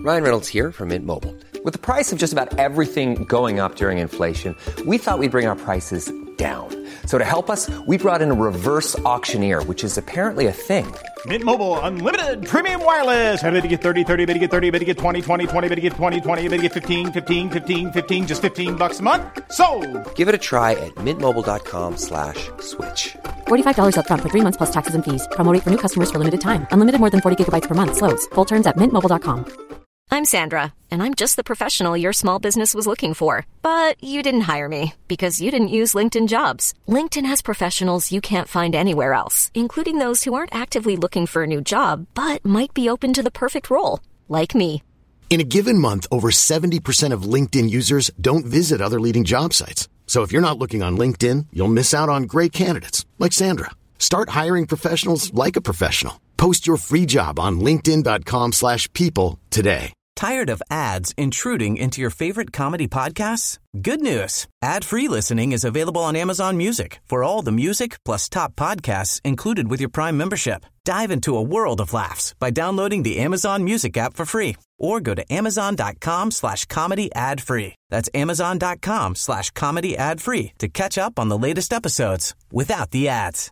Ryan Reynolds here from Mint Mobile. With the price of just about everything going up during inflation, we thought we'd bring our prices down. So to help us, we brought in a reverse auctioneer, which is apparently a thing. Mint Mobile Unlimited Premium Wireless. How to get 30, 30, bit to get 30, bit to get 20, 20, 20, bit to get 20, 20, bit to get 15, 15, 15, 15, just $15 a month? Sold! Give it a try at mintmobile.com/switch. $45 up front for 3 months plus taxes and fees. Promo rate for new customers for limited time. Unlimited more than 40 gigabytes per month. Slows full terms at mintmobile.com. I'm Sandra, and I'm just the professional your small business was looking for. But you didn't hire me because you didn't use LinkedIn Jobs. LinkedIn has professionals you can't find anywhere else, including those who aren't actively looking for a new job, but might be open to the perfect role, like me. In a given month, over 70% of LinkedIn users don't visit other leading job sites. So if you're not looking on LinkedIn, you'll miss out on great candidates like Sandra. Start hiring professionals like a professional. Post your free job on linkedin.com/people today. Tired of ads intruding into your favorite comedy podcasts? Good news. Ad-free listening is available on Amazon Music for all the music plus top podcasts included with your Prime membership. Dive into a world of laughs by downloading the Amazon Music app for free or go to amazon.com/comedy ad-free. That's amazon.com/comedy ad-free to catch up on the latest episodes without the ads.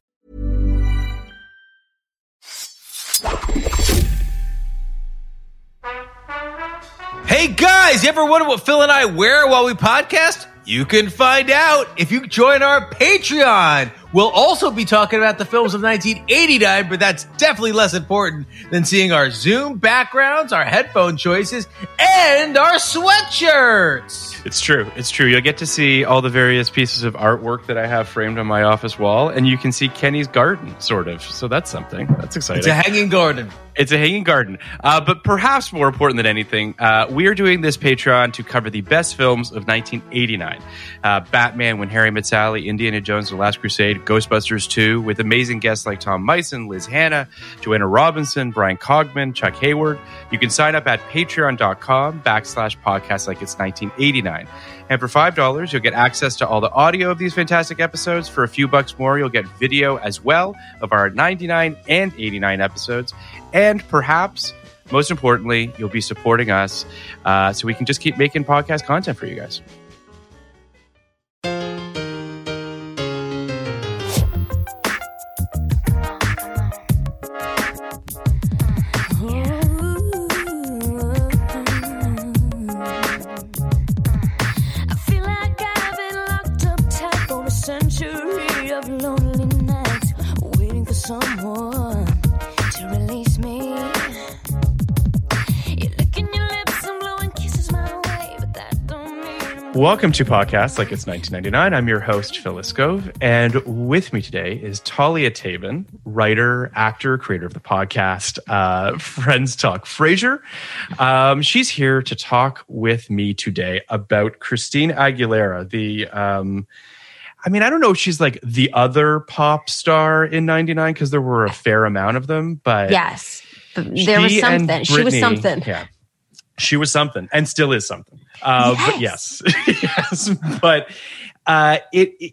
Hey guys, you ever wonder what Phil and I wear while we podcast? You can find out if you join our Patreon. We'll also be talking about the films of 1989, but that's definitely less important than seeing our Zoom backgrounds, our headphone choices, and our sweatshirts. It's true. It's true. You'll get to see all the various pieces of artwork that I have framed on my office wall, and you can see Kenny's garden, sort of. So that's something. That's exciting. It's a hanging garden. It's a hanging garden. But perhaps more important than anything, we are doing this Patreon to cover the best films of 1989. Batman, When Harry Met Sally, Indiana Jones, The Last Crusade, Ghostbusters 2, with amazing guests like Tom Meissen, Liz Hanna, Joanna Robinson, Brian Cogman, Chuck Hayward. You can sign up at patreon.com/podcast like it's 1989. And for $5, you'll get access to all the audio of these fantastic episodes. For a few bucks more, you'll get video as well of our 99 and 89 episodes. And perhaps, most importantly, you'll be supporting us so we can just keep making podcast content for you guys. Welcome to Podcasts Like It's 1999. I'm your host, Phil Iskov, and with me today is Talia Tabin, writer, actor, creator of the podcast Friends Talk Frasier. She's here to talk with me today about Christina Aguilera, I don't know if she's like the other pop star in 99 because there were a fair amount of them, but yes, there was something. She was something. Yeah. She was something and still is something. But yes. Yes. But I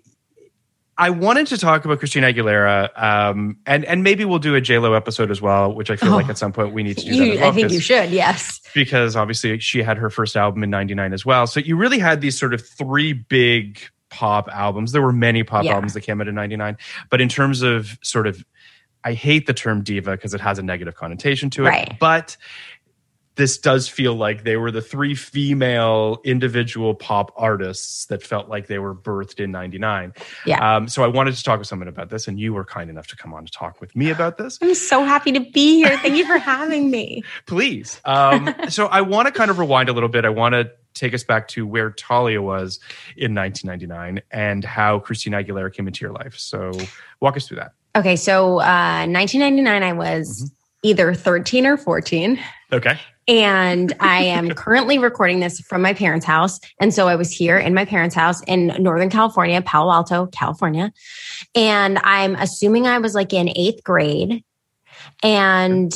wanted to talk about Christina Aguilera, and maybe we'll do a J-Lo episode as well, which I feel like at some point we need to do that as well. I think you should, yes. Because obviously she had her first album in 99 as well. So you really had these sort of three big pop albums. There were many pop albums that came out in 99. But in terms of sort of, I hate the term diva because it has a negative connotation to it. Right. But this does feel like they were the three female individual pop artists that felt like they were birthed in 99. Yeah. So I wanted to talk with someone about this, and you were kind enough to come on to talk with me about this. I'm so happy to be here. Thank you for having me. Please. So I want to kind of rewind a little bit. I want to take us back to where Talia was in 1999 and how Christina Aguilera came into your life. So walk us through that. Okay. So 1999, I was either 13 or 14. Okay. And I am currently recording this from my parents' house. And so I was here in my parents' house in Northern California, Palo Alto, California. And I'm assuming I was like in 8th grade. And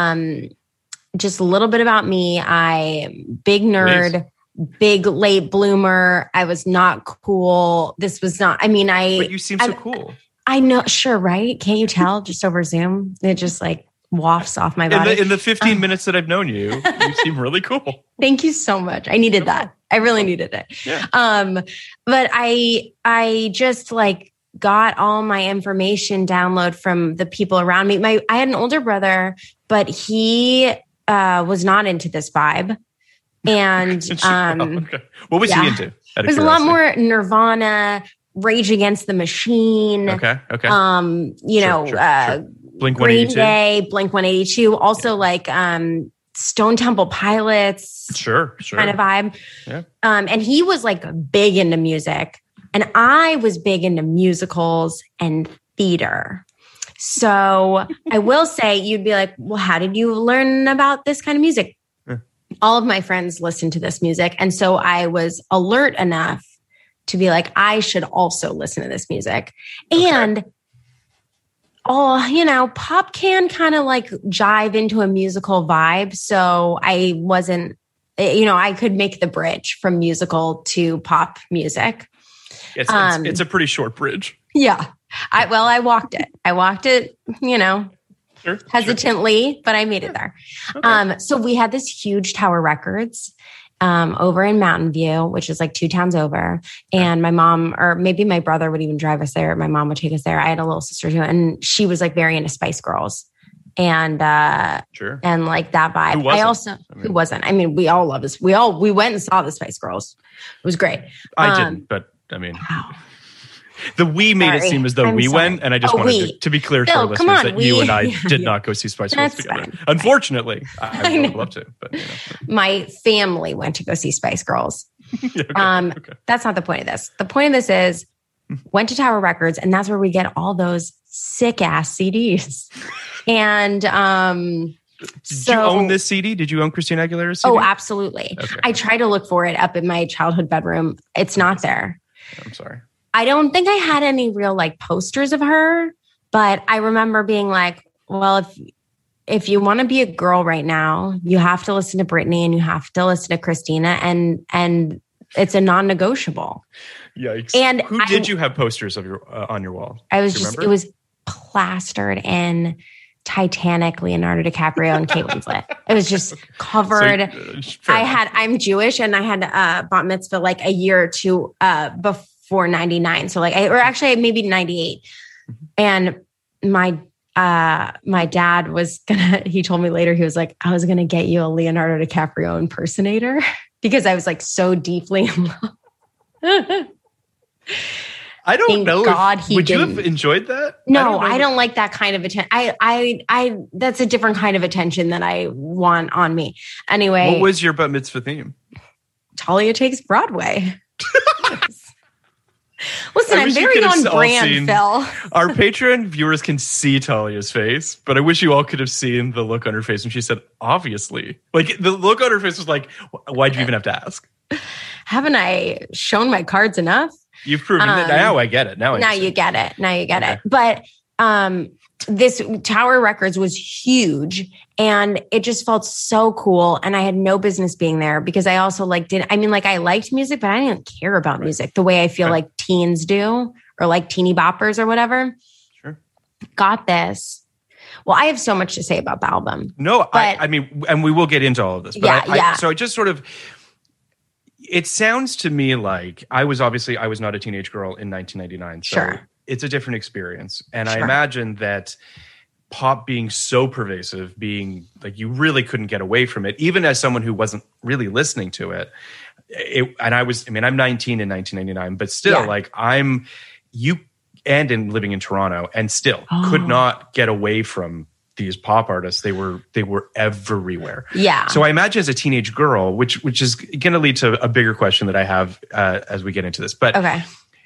just a little bit about me. Big nerd, big late bloomer. I was not cool. This was not, But you seem so cool. I know. Sure. Right. Can't you tell just over Zoom? It just like, wafts off my body. In the 15 minutes that I've known you, you seem really cool. Thank you so much. I needed that. I really needed it. Yeah. But I just like got all my information download from the people around me. I had an older brother, but he was not into this vibe. And okay. What was he into? It was a lot more Nirvana, Rage Against the Machine. Okay. Sure. Blink Green 182. Day, Blink 182. Also like Stone Temple Pilots. Sure. Kind of vibe. Yeah. And he was like big into music. And I was big into musicals and theater. So I will say, you'd be like, well, how did you learn about this kind of music? All of my friends listened to this music. And so I was alert enough to be like, I should also listen to this music. Okay. And pop can kind of like jive into a musical vibe. So I wasn't, I could make the bridge from musical to pop music. It's a pretty short bridge. Yeah. I walked it. Hesitantly, but I made it there. Okay. So we had this huge Tower Records over in Mountain View, which is like 2 towns over. And my mom, or maybe my brother would even drive us there. My mom would take us there. I had a little sister too, and she was like very into Spice Girls. And and like that vibe. Who wasn't? I mean, we all love this. We went and saw the Spice Girls. It was great. I didn't, but I mean, wow. We made it seem as though we went, and I just wanted to be clear to our listeners that you and I did not go see Spice Girls together. Fine. Unfortunately, I would love to, but my family went to go see Spice Girls. Okay. That's not the point of this. The point of this is went to Tower Records, and that's where we get all those sick ass CDs. And did you own this CD? Did you own Christina Aguilera's CD? Oh, absolutely. Okay. I tried to look for it up in my childhood bedroom. It's not there. I'm sorry. I don't think I had any real like posters of her, but I remember being like, well, if you want to be a girl right now, you have to listen to Britney and you have to listen to Christina, and it's a non-negotiable. Yikes. And who did you have posters of your on your wall? It was plastered in Titanic, Leonardo DiCaprio, and Kate Winslet. It was just covered. I'm Jewish, and I had bat mitzvah like a year or two before 99. So like, maybe 98. And my dad he told me later, he was like, I was going to get you a Leonardo DiCaprio impersonator because I was like so deeply in love. I don't know. Would you have enjoyed that? No, I don't like that kind of attention. I that's a different kind of attention that I want on me. Anyway. What was your bat mitzvah theme? Talia Takes Broadway. Listen, I'm very on brand, Phil. Our Patreon viewers can see Talia's face, but I wish you all could have seen the look on her face when she said, obviously. Like, the look on her face was like, why'd you even have to ask? Haven't I shown my cards enough? You've proven that. Now I get it. Now you get it. But this Tower Records was huge, and it just felt so cool. And I had no business being there because I also I liked music, but I didn't care about music the way I feel like teens do, or like teeny boppers or whatever. Sure. Got this. Well, I have so much to say about the album. No, but, I mean, and we will get into all of this. But so I just sort of, it sounds to me like I was not a teenage girl in 1999. So sure. It's a different experience. And I imagine that pop being so pervasive, being like you really couldn't get away from it, even as someone who wasn't really listening to it. I'm 19 in 1999, but still living in Toronto and still could not get away from these pop artists. They were everywhere. Yeah. So I imagine as a teenage girl, which is going to lead to a bigger question that I have as we get into this. But okay.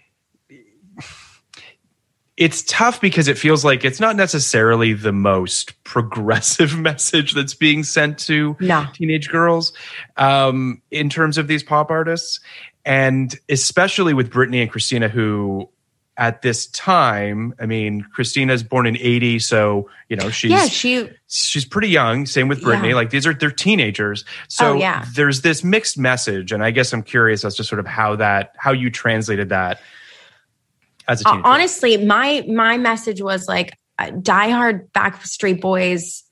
It's tough because it feels like it's not necessarily the most progressive message that's being sent to teenage girls in terms of these pop artists. And especially with Britney and Christina, who at this time, I mean, Christina's born in 80. So, she's pretty young. Same with Britney. Yeah. Like they're teenagers. So there's this mixed message. And I guess I'm curious as to sort of how you translated that. As a teenager. Honestly, my message was like diehard Backstreet Boys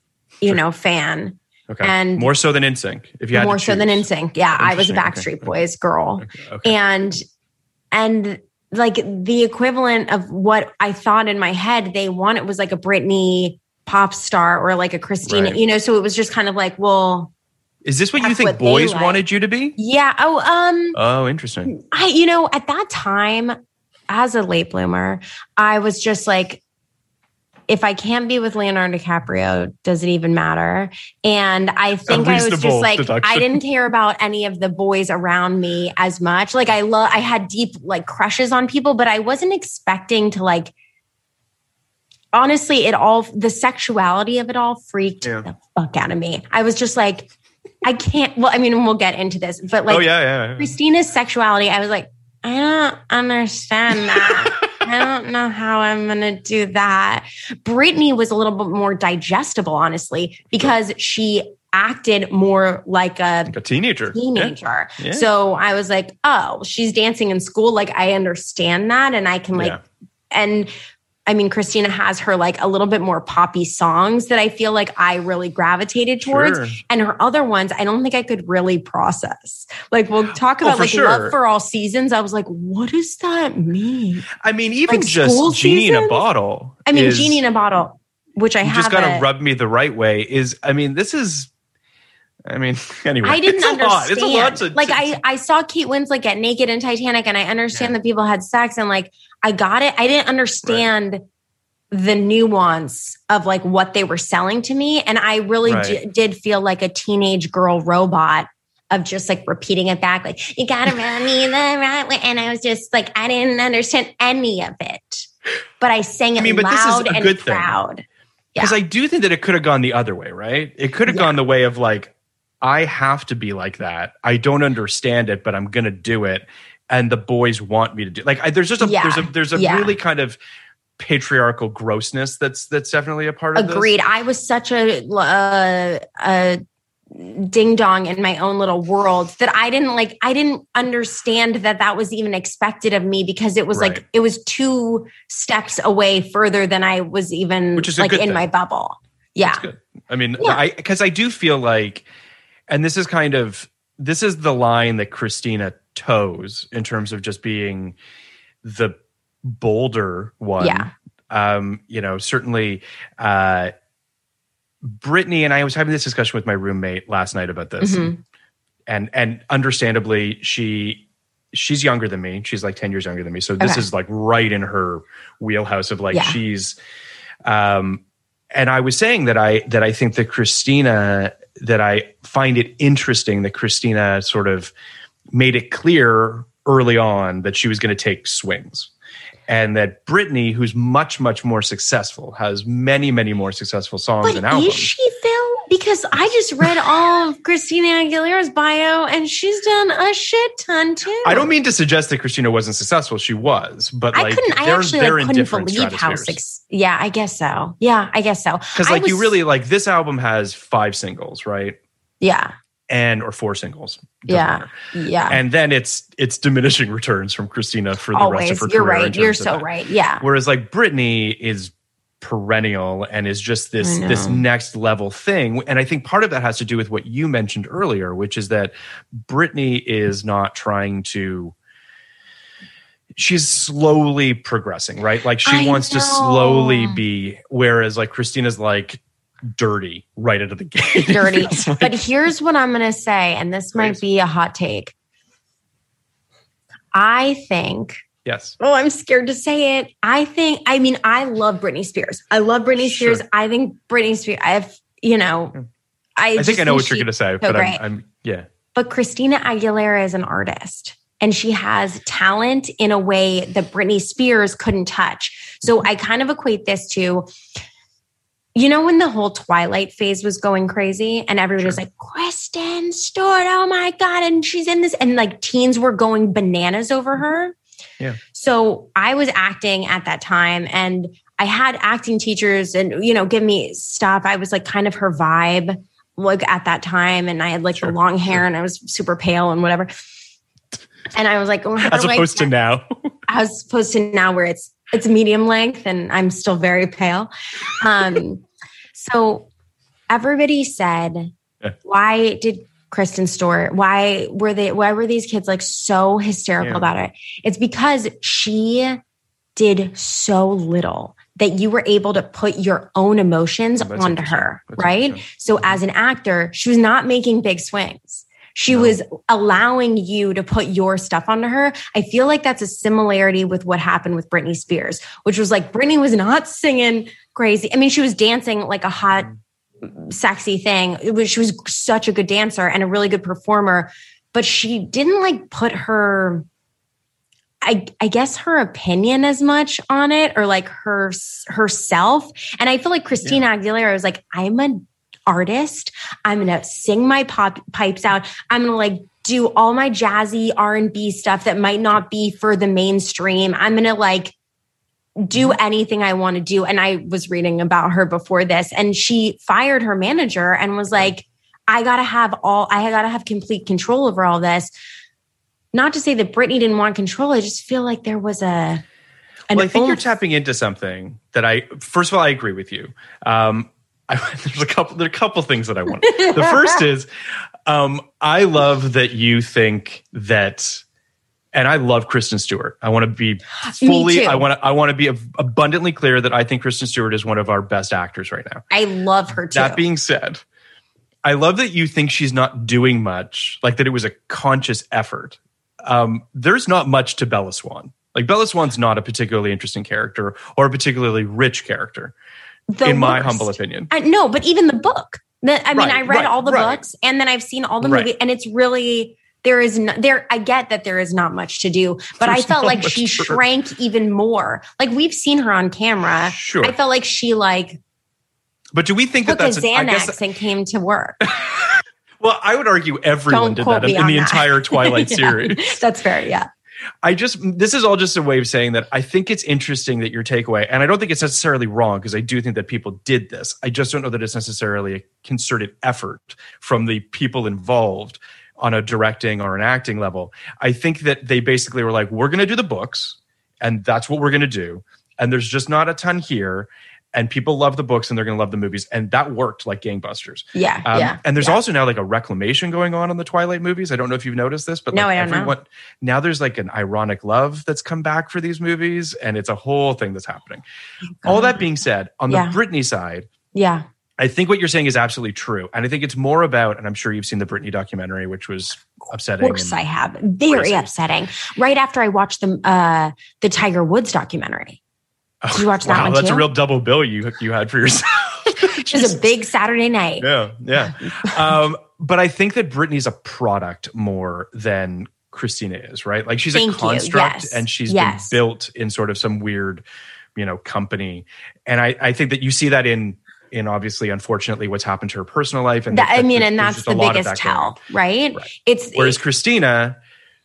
fan. Okay. And more so than NSYNC, if you had more to so than choose. NSYNC. Yeah, I was a Interesting. Backstreet Boys girl. Okay. And like the equivalent of what I thought in my head they wanted was like a Britney pop star or like a Christina, Right. so it was just kind of like, well, Is this what you that's think what they boys like. wanted you to be? Yeah. Oh, interesting. At that time, as a late bloomer, I was just like, if I can't be with Leonardo DiCaprio, does it even matter? And I think I was just like, deduction. I didn't care about any of the boys around me as much. Like I had deep like crushes on people, but I wasn't expecting to like, honestly, the sexuality of it all freaked the fuck out of me. I was just like, I can't, we'll get into this, but like Christina's sexuality, I was like, I don't understand that. I don't know how I'm going to do that. Britney was a little bit more digestible, honestly, because she acted more like a teenager. Yeah. So I was like, oh, she's dancing in school. Like, I understand that. And I can Christina has her like a little bit more poppy songs that I feel like I really gravitated towards. Sure. And her other ones, I don't think I could really process. Like we'll talk about Love for All Seasons. I was like, what does that mean? I mean, even like just Genie in a Bottle. Genie in a Bottle, which I have. You just got to rub me the right way anyway. I didn't understand. It's a lot to I saw Kate Winslet get naked in Titanic, and I understand that people had sex, and like I got it. I didn't understand the nuance of like what they were selling to me, and I really did feel like a teenage girl robot of just like repeating it back, like you gotta rub me the right way, and I was just like I didn't understand any of it, but I sang it loud and proud. Because I do think that it could have gone the other way, right? It could have gone the way of like, I have to be like that. I don't understand it, but I'm going to do it. And the boys want me to do like, there's just there's a really kind of patriarchal grossness that's definitely a part of this. Agreed. I was such a ding dong in my own little world that I didn't understand that was even expected of me, because it was like, it was 2 steps away further than I was even like in my bubble. Yeah. That's good. I mean, because I do feel like, and this is the line that Christina toes in terms of just being the bolder one. Yeah. Certainly, Britney, and I was having this discussion with my roommate last night about this, and understandably, she's younger than me. She's like 10 years younger than me. So this is like right in her wheelhouse of like, she's, and I was saying that I think that Christina, that I find it interesting that Christina sort of made it clear early on that she was going to take swings. And that Britney, who's much, much more successful, has many, many more successful songs and albums. Is she, Phil? Because I just read all of Christina Aguilera's bio, and she's done a shit ton too. I don't mean to suggest that Christina wasn't successful. She was, but like I couldn't believe how yeah, I guess so. Yeah, I guess so. Because like you really like this album has 5 singles, right? Yeah. Or 4 singles. Yeah. Yeah. And then it's diminishing returns from Christina for the rest of her career. You're right. You're so right. Yeah. Whereas like Britney is perennial and is just this next level thing. And I think part of that has to do with what you mentioned earlier, which is that Britney is not trying to, she's slowly progressing, right? Like she wants to slowly be, whereas like Christina's like dirty right out of the gate. Dirty. But here's what I'm going to say, and this might be a hot take. I think... Yes. Oh, I'm scared to say it. I love Britney Spears. I love Britney Spears. I think Britney Spears, I think I know what you're going to say, but I'm But Christina Aguilera is an artist, and she has talent in a way that Britney Spears couldn't touch. So I kind of equate this to, when the whole Twilight phase was going crazy and everybody was like, Kristen Stewart, oh my God. And she's in this, and like teens were going bananas over her. Yeah. So I was acting at that time, and I had acting teachers and, give me stuff. I was like kind of her vibe, like at that time. And I had like the long hair and I was super pale and whatever. And I was like, as opposed to now, where it's medium length and I'm still very pale. So everybody said, why did Kristen Stewart, why were these kids like so hysterical about it? It's because she did so little that you were able to put your own emotions onto her, right? So as an actor, she was not making big swings. She was allowing you to put your stuff onto her. I feel like that's a similarity with what happened with Britney Spears, which was like Britney was not singing crazy. I mean, she was dancing like a hot, sexy thing. She was such a good dancer and a really good performer, but she didn't like put her, I guess, her opinion as much on it, or like herself. And I feel like Christina Aguilera was like, I'm an artist. I'm going to sing my pipes out. I'm going to like do all my jazzy R&B stuff that might not be for the mainstream. I'm going to like do anything I want to do. And I was reading about her before this, and she fired her manager and was like, I got to have complete control over all this. Not to say that Britney didn't want control. I just feel like there was I think you're tapping into something that first of all, I agree with you. There are a couple things that I want. The first is, I love that you think that, and I love Kristen Stewart. I want to be fully, I want to be abundantly clear that I think Kristen Stewart is one of our best actors right now. I love her too. That being said, I love that you think she's not doing much, like that it was a conscious effort. There's not much to Bella Swan. Like Bella Swan's not a particularly interesting character or a particularly rich character, in my humble opinion. No, but even the book. I read all the books, and then I've seen all the movies, and it's really I get that there is not much to do, but I felt like she shrank even more. Like we've seen her on camera. Sure. I felt like she But do we think took that's a Xanax and came to work? Well, I would argue everyone did that in the entire Twilight series. That's fair, yeah. This is all just a way of saying that I think it's interesting that your takeaway, and I don't think it's necessarily wrong because I do think that people did this. I just don't know that it's necessarily a concerted effort from the people involved on a directing or an acting level. I think that they basically were like, we're going to do the books and that's what we're going to do. And there's just not a ton here. And people love the books and they're going to love the movies. And that worked like gangbusters. Yeah. And there's also now like a reclamation going on the Twilight movies. I don't know if you've noticed this, but no, I don't know. Now there's like an ironic love that's come back for these movies. And it's a whole thing that's happening. All that being said, on the Britney side, I think what you're saying is absolutely true. And I think it's more about, and I'm sure you've seen the Britney documentary, which was upsetting. Of course I have. Very upsetting. Right after I watched the Tiger Woods documentary. Did you watch that one too? That's a real double bill you had for yourself. It was a big Saturday night. Yeah. But I think that Britney's a product more than Christina is, right? Like she's a construct and she's been built in sort of some weird, company. And I think that you see that in obviously, unfortunately, what's happened to her personal life. And and that's the biggest tell, right? Whereas Christina,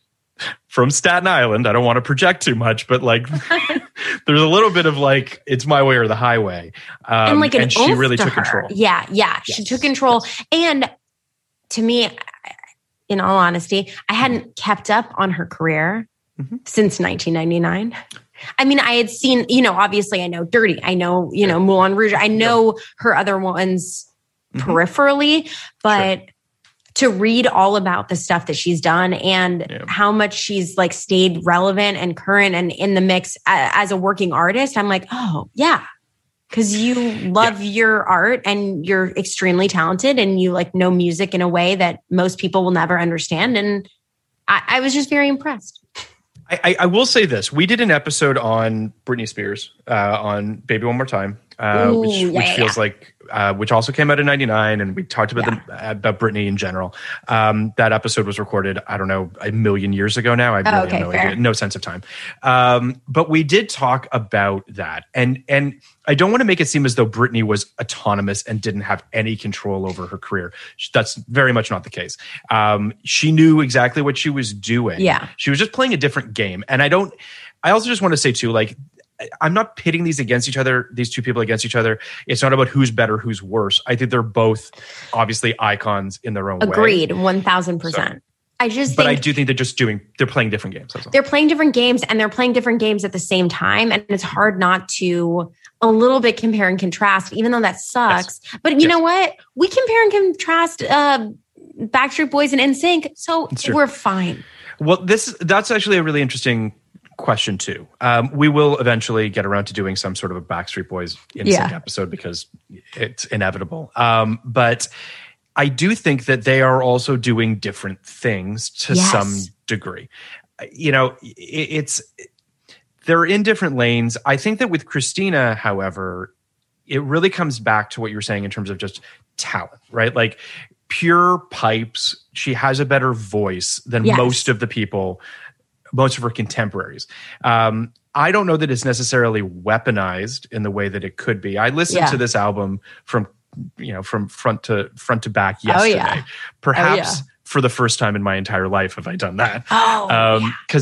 from Staten Island, I don't want to project too much, but like there's a little bit of like, it's my way or the highway. And she really took control. Yeah. Yes. She took control. And to me, in all honesty, I hadn't kept up on her career since 1999. I mean, I had seen, obviously I know Dirty. I know, Moulin Rouge. I know her other ones peripherally, but to read all about the stuff that she's done and how much she's like stayed relevant and current and in the mix as a working artist, I'm like, oh yeah. Cause you love your art and you're extremely talented and you like know music in a way that most people will never understand. And I was just very impressed. I will say this. We did an episode on Britney Spears on Baby One More Time, which feels like, which also came out in 99. And we talked about about Britney in general. That episode was recorded, I don't know, a million years ago now. I really have no idea, no sense of time. But we did talk about that. And I don't want to make it seem as though Britney was autonomous and didn't have any control over her career. That's very much not the case. She knew exactly what she was doing. Yeah. She was just playing a different game. And I also just want to say too, like, I'm not pitting these against each other, these two people against each other. It's not about who's better, who's worse. I think they're both obviously icons in their own way. Agreed, 1,000%. I just but think I do think they're playing different games. That's all. they're playing different games, and they're playing different games at the same time. And it's hard not to a little bit compare and contrast, even though that sucks. Yes. But you know what? We compare and contrast Backstreet Boys and NSYNC, so we're fine. Well, that's actually a really interesting question too. We will eventually get around to doing some sort of a Backstreet Boys NSYNC episode because it's inevitable. But I do think that they are also doing different things to some degree. You know, they're in different lanes. I think that with Christina, however, it really comes back to what you were saying in terms of just talent, right? Like pure pipes. She has a better voice than most of her contemporaries. I don't know that it's necessarily weaponized in the way that it could be. I listened to this album from front to back yesterday. Perhaps for the first time in my entire life have I done that. Because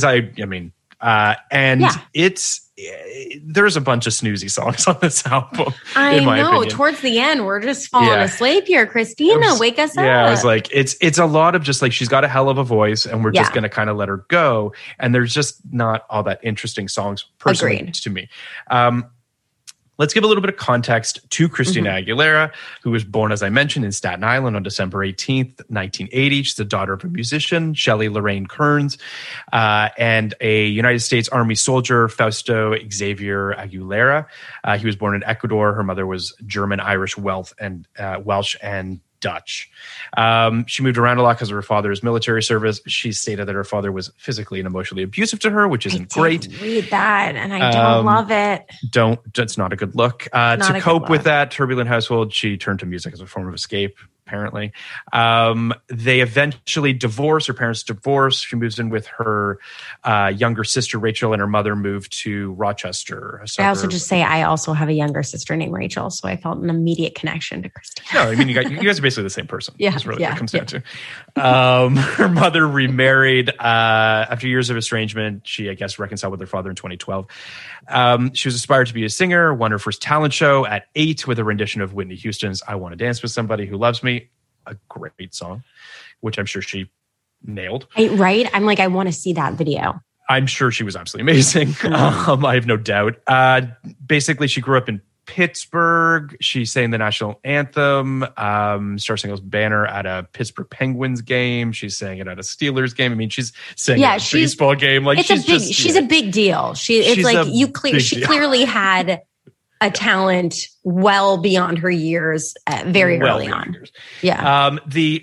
there's a bunch of snoozy songs on this album. I know. Opinion. Towards the end, we're just falling asleep here. Christina, wake us up. Yeah, I was like, it's a lot of just like, she's got a hell of a voice and we're just going to kind of let her go. And there's just not all that interesting songs personally to me. Let's give a little bit of context to Christina Aguilera, who was born, as I mentioned, in Staten Island on December 18th, 1980. She's the daughter of a musician, Shelley Lorraine Kearns, and a United States Army soldier, Fausto Xavier Aguilera. He was born in Ecuador. Her mother was German, Irish, Welsh, and Dutch. She moved around a lot because of her father's military service. She stated that her father was physically and emotionally abusive to her, which isn't great. Read that, and I don't love it. It's not a good look. To cope with that turbulent household, she turned to music as a form of escape. Apparently, they eventually divorce. Her parents divorce. She moves in with her younger sister Rachel, and her mother moved to Rochester. I also just say I also have a younger sister named Rachel, so I felt an immediate connection to Christina. No, I mean you guys are basically the same person. That's really what it comes down to. Her mother remarried after years of estrangement. She, I guess, reconciled with her father in 2012. She was aspired to be a singer. Won her first talent show at 8 with a rendition of Whitney Houston's "I Want to Dance with Somebody Who Loves Me." A great song, which I'm sure she nailed. Right? I'm like, I want to see that video. I'm sure she was absolutely amazing. I have no doubt. Basically, she grew up in Pittsburgh. She sang the national anthem, Star Spangled Banner at a Pittsburgh Penguins game. She sang it at a Steelers game. I mean, she's sang at a baseball game. Like she's a big deal. She clearly had a talent well beyond her years, very early on. Yeah.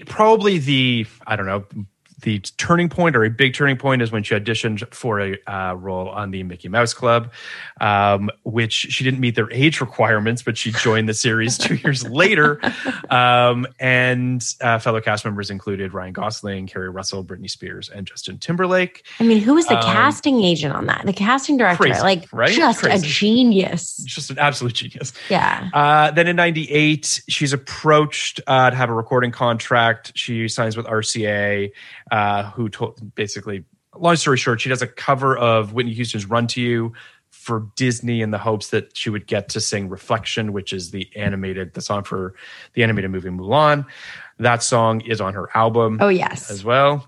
The turning point, or a big turning point, is when she auditioned for a role on the Mickey Mouse Club, which she didn't meet their age requirements, but she joined the series 2 years later. And fellow cast members included Ryan Gosling, Kerry Russell, Britney Spears, and Justin Timberlake. I mean, who was the casting agent on that? The casting director, a genius. Just an absolute genius. Yeah. Then in 98, she's approached to have a recording contract. She signs with RCA. Who told, basically, long story short, she does a cover of Whitney Houston's "Run to You" for Disney in the hopes that she would get to sing "Reflection," which is the song for the animated movie Mulan. That song is on her album. Oh yes, as well.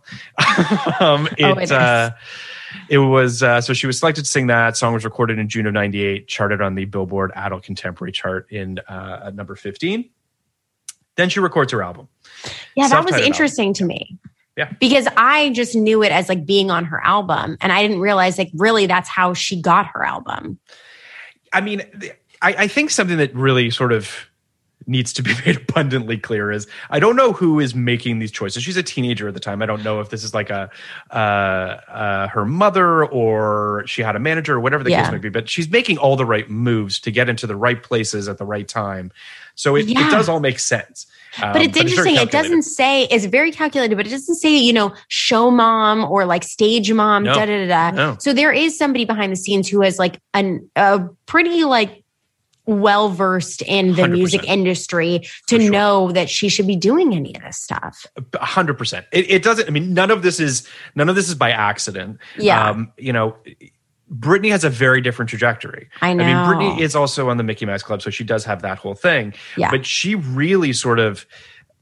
So she was selected to sing that. Song was recorded in June of 98, charted on the Billboard Adult Contemporary chart at number 15. Then she records her album. Yeah, that was interesting to me. Yeah. Because I just knew it as like being on her album, and I didn't realize like really that's how she got her album. I mean, I think something that really sort of needs to be made abundantly clear is I don't know who is making these choices. She's a teenager at the time. I don't know if this is like her mother or she had a manager or whatever the case may be, but she's making all the right moves to get into the right places at the right time. So it does all make sense. But it's interesting. It doesn't say, it's very calculated, but it doesn't say, show mom or like stage mom, No. So there is somebody behind the scenes who has like a pretty like well-versed in the 100%. Music industry to know that she should be doing any of this stuff. 100%. It doesn't, I mean, none of this is by accident. Yeah. Britney has a very different trajectory. I know. I mean, Britney is also on the Mickey Mouse Club, so she does have that whole thing. Yeah. But she really sort of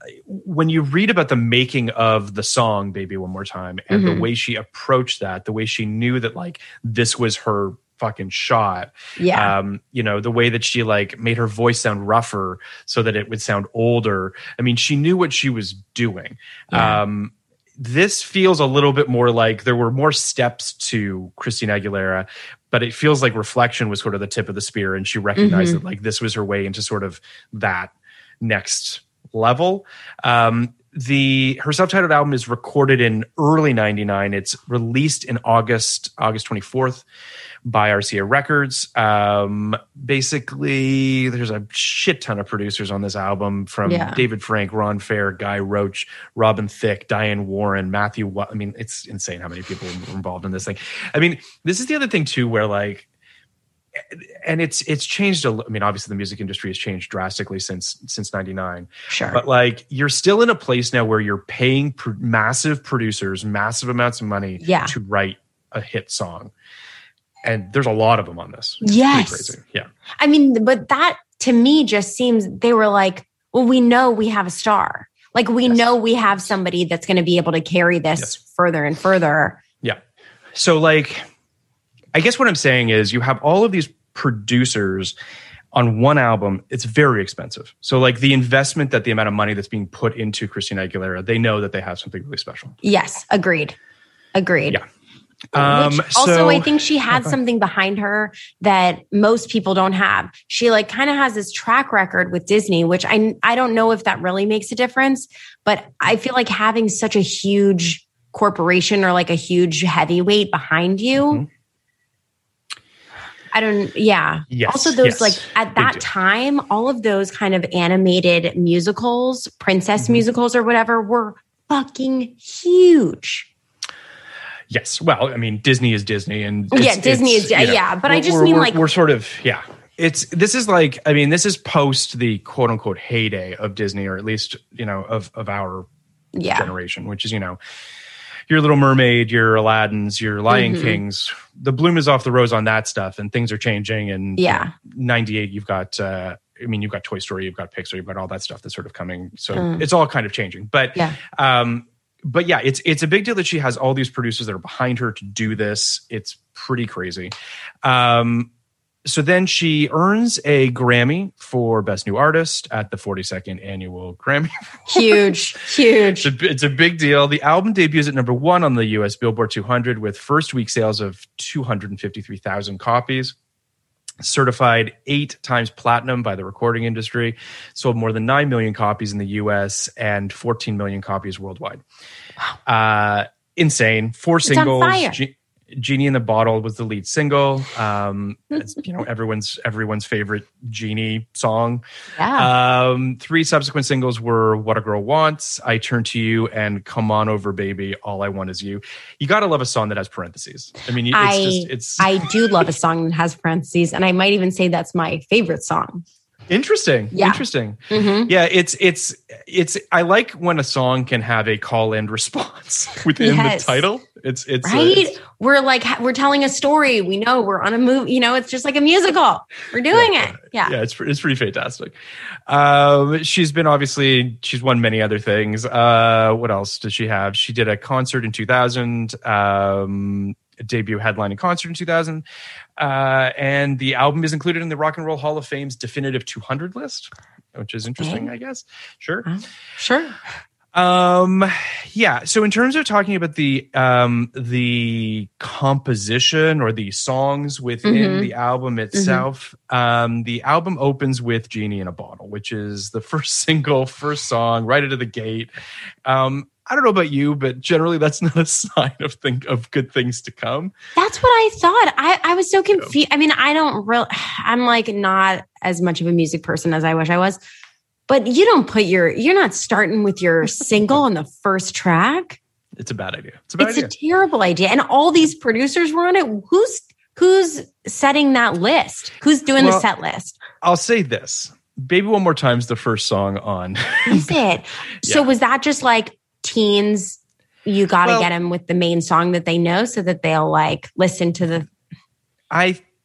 when you read about the making of the song Baby One More Time and the way she approached that, the way she knew that like this was her fucking shot. Yeah. You know, the way that she like made her voice sound rougher so that it would sound older. I mean, she knew what she was doing. Yeah. This feels a little bit more like there were more steps to Christina Aguilera, but it feels like Reflection was sort of the tip of the spear, and she recognized that like this was her way into sort of that next level. Her self-titled album is recorded in early 99. It's released in August 24th by RCA Records. Basically, there's a shit ton of producers on this album, from David Frank, Ron Fair, Guy Roach, Robin Thicke, Diane Warren, Matthew. I mean, it's insane how many people were involved in this thing. I mean, this is the other thing too, where like, and it's changed. I mean, obviously the music industry has changed drastically since 99. Sure. But like, you're still in a place now where you're paying massive producers, massive amounts of money to write a hit song. And there's a lot of them on this. It's yes. pretty crazy. Yeah. I mean, but that to me just seems, they were like, well, we know we have a star. Like we know we have somebody that's going to be able to carry this further and further. Yeah. So like, I guess what I'm saying is you have all of these producers on one album. It's very expensive. So like the investment, that the amount of money that's being put into Christina Aguilera, they know that they have something really special. Yes. Agreed. Yeah. Also, I think she had something behind her that most people don't have. She like kind of has this track record with Disney, which I don't know if that really makes a difference, but I feel like having such a huge corporation or like a huge heavyweight behind you. Yes, also those like at that time, all of those kind of animated musicals, princess musicals or whatever, were fucking huge. Yes. Well, I mean, Disney is Disney, and Disney is, but I just mean like, we're sort of, this is post the quote unquote heyday of Disney, or at least, you know, of our generation, which is, you know, your Little Mermaid, your Aladdins, your Lion Kings. The bloom is off the rose on that stuff, and things are changing. And you know, 98, you've got, you've got Toy Story, you've got Pixar, you've got all that stuff that's sort of coming. So it's all kind of changing. But it's a big deal that she has all these producers that are behind her to do this. It's pretty crazy. So then she earns a Grammy for Best New Artist at the 42nd Annual Grammy. Huge. It's a big deal. The album debuts at number 1 on the US Billboard 200 with first week sales of 253,000 copies. Certified 8 times platinum by the recording industry. Sold more than 9 million copies in the US and 14 million copies worldwide. Wow. Insane. 4 singles. Genie in the Bottle was the lead single. It's, you know, everyone's favorite Genie song. Yeah. 3 subsequent singles were What a Girl Wants, I Turn to You, and Come On Over Baby, All I Want Is You. You got to love a song that has parentheses. I mean, I do love a song that has parentheses, and I might even say that's my favorite song. Interesting. Yeah. Interesting. Yeah, it's I like when a song can have a call and response within the title. It's right. We're telling a story. We know we're on a movie. You know, it's just like a musical. We're doing it. Yeah. It's pretty fantastic. She's won many other things. What else does she have? She did a concert in 2000. A debut headlining concert in 2000. And the album is included in the Rock and Roll Hall of Fame's definitive 200 list, which is interesting, I guess. Sure. Sure. So in terms of talking about the composition or the songs within the album itself, the album opens with Genie in a Bottle, which is the first song right into the gate. I don't know about you, but generally that's not a sign of good things to come. That's what I thought. I was so confused. I mean, I'm like not as much of a music person as I wish I was, but you're not starting with your single on the first track. It's a bad idea. It's a terrible idea. And all these producers were on it. Who's setting that list? Who's doing the set list? I'll say this. Baby One More Time's the first song on. Is it? So was that just like, teens, you got to get them with the main song that they know so that they'll like listen to the...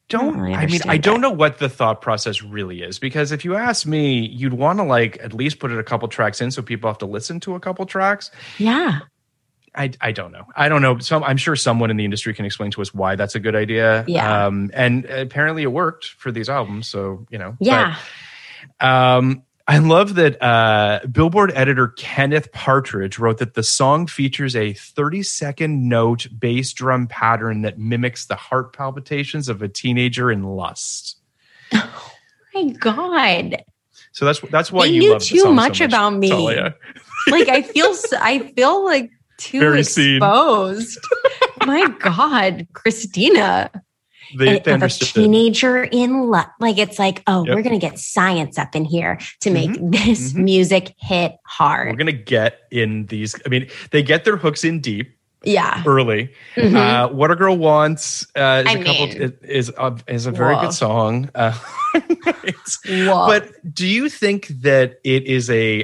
don't, really I mean, I don't know what the thought process really is, because if you ask me, you'd want to like at least put it a couple tracks in so people have to listen to a couple tracks. Yeah. I don't know. I don't know. I'm sure someone in the industry can explain to us why that's a good idea. Yeah. And apparently it worked for these albums. So, you know. Yeah. But, I love that Billboard editor Kenneth Partridge wrote that the song features a 30-second note bass drum pattern that mimics the heart palpitations of a teenager in lust. Oh my God. So that's why they you knew love the too song much so much, about me. Talia. Like I feel like too Very exposed. My God, Christina. They of a understood. teenager in love. Like it's like, oh, Yep. we're gonna get science up in here to make this music hit hard. We're going to get in these. I mean, they get their hooks in deep. Yeah. Early. What a Girl Wants is a very whoa. good song. Whoa. But do you think that it is a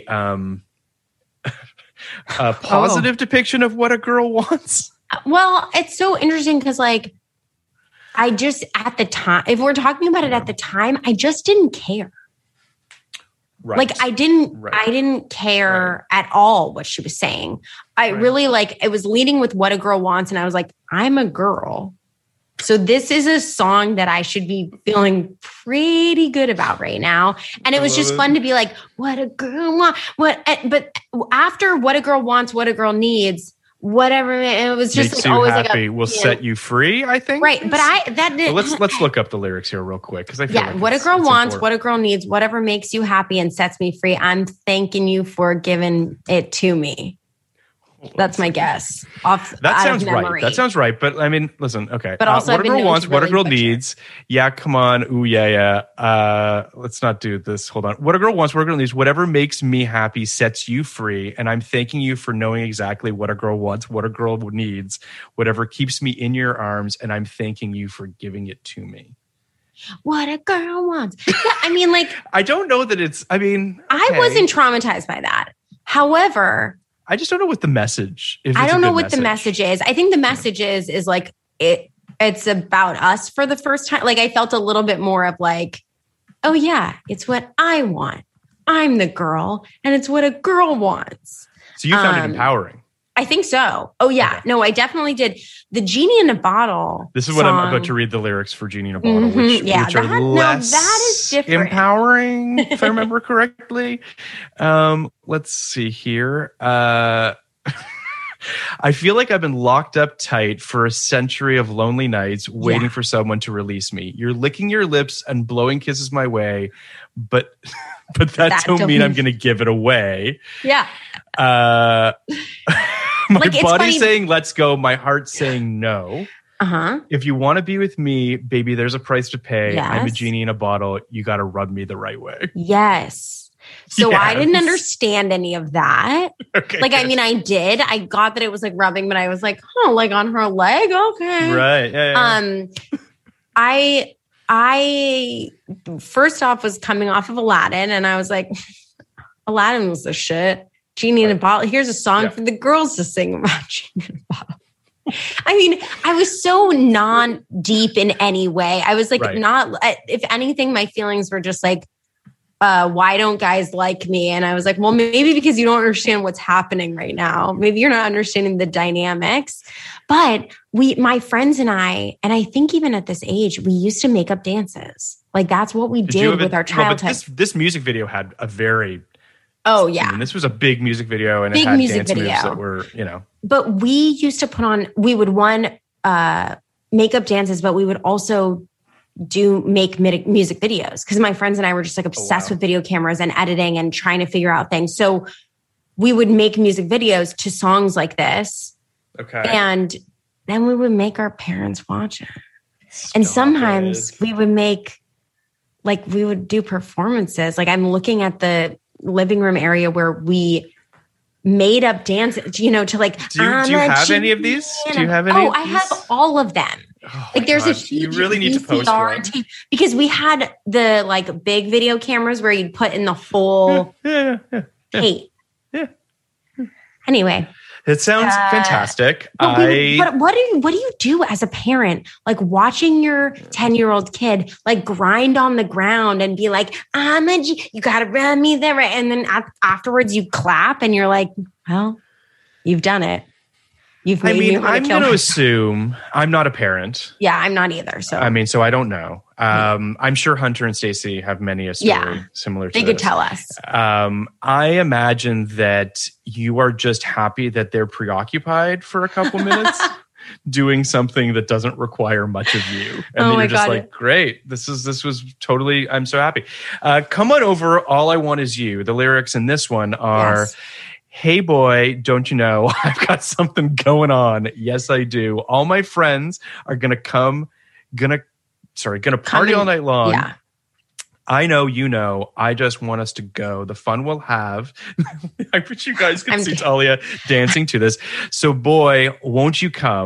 positive depiction of what a girl wants? Well, it's so interesting because like I just at the time, if we're talking about it at the time, I just didn't care. Right. Like I didn't care at all what she was saying. I really like, it was leading with What a Girl Wants. And I was like, I'm a girl. So this is a song that I should be feeling pretty good about right now. And it was just fun to be like, what a girl wants, but after What a Girl Wants, What a Girl Needs, whatever, it was just Makes like you always happy. like a, will set you free, I think. Right. But let's look up the lyrics here real quick. Because I feel like what a girl wants, important. what a girl needs, whatever makes you happy and sets me free. I'm thanking you for giving it to me. That's my guess. That sounds right. That sounds right. But I mean, listen, okay. But also, what a girl wants, what a girl butcher. needs. Yeah, come on. Ooh, yeah. Let's not do this. Hold on. What a girl wants, what a girl needs. Whatever makes me happy sets you free. And I'm thanking you for knowing exactly what a girl wants, what a girl needs. Whatever keeps me in your arms. And I'm thanking you for giving it to me. What a girl wants. Yeah, I mean, like, I don't know that it's, I mean, I okay. wasn't traumatized by that. However, I just don't know what the message is. I don't know what the message is. I think the message is like it's about us for the first time. Like I felt a little bit more of like, oh yeah, it's what I want. I'm the girl, and it's what a girl wants. So you found it empowering. I think so. Oh yeah, no, I definitely did. The Genie in a Bottle. This is what I'm about to read the lyrics for Genie in a Bottle, which are less that is different. Empowering, if I remember correctly. Let's see here. I feel like I've been locked up tight for a century of lonely nights waiting for someone to release me. You're licking your lips and blowing kisses my way, but that don't mean I'm going to give it away. Yeah. My like, body's saying let's go. My heart's saying no. Uh-huh. If you want to be with me, baby, there's a price to pay. Yes. I'm a genie in a bottle. You got to rub me the right way. Yes. So Yes. I didn't understand any of that. Okay, like, I mean, I did. I got that it was like rubbing, but I was like, like on her leg. Okay. Right. Yeah. I first off was coming off of Aladdin, and I was like, Aladdin was the shit. Genie in a Bottle. Here's a song for the girls to sing about Genie in a Bottle. I mean, I was so non-deep in any way. I was like, not, if anything, my feelings were just like, why don't guys like me? And I was like, well, maybe because you don't understand what's happening right now. Maybe you're not understanding the dynamics. But my friends and I think even at this age, we used to make up dances. Like that's what we did with our childhood. But this music video had a very... Oh, yeah. I mean, this was a big music video, and it had dance moves that were, But we used to put on, we would make up dances, but we would also make music videos because my friends and I were just like obsessed with video cameras and editing and trying to figure out things. So we would make music videos to songs like this. Okay. And then we would make our parents watch it. And sometimes we would do performances. Like I'm looking at the living room area where we made up dances, to like, do you have any of these? Do you have any? Oh, I have all of them. Like there's a huge you really need to post one. tape because we had the like big video cameras where you'd put in the whole tape. Yeah. Anyway. It sounds fantastic. But what do you do as a parent? Like watching your 10-year-old kid like grind on the ground and be like, you got to run me there. And then afterwards you clap and you're like, well, you've done it. I'm going to assume I'm not a parent. Yeah, I'm not either. So so I don't know. I'm sure Hunter and Stacey have many a story similar to this. They could tell us. I imagine that you are just happy that they're preoccupied for a couple minutes doing something that doesn't require much of you. And then you're just like, great, this was totally, I'm so happy. Come on over, All I Want Is You. The lyrics in this one are... Yes. Hey boy, don't you know I've got something going on? Yes, I do. All my friends are gonna party all night long. Yeah. I know, you know, I just want us to go. The fun we'll have. I wish you guys could see Talia dancing to this. So boy, won't you come? ?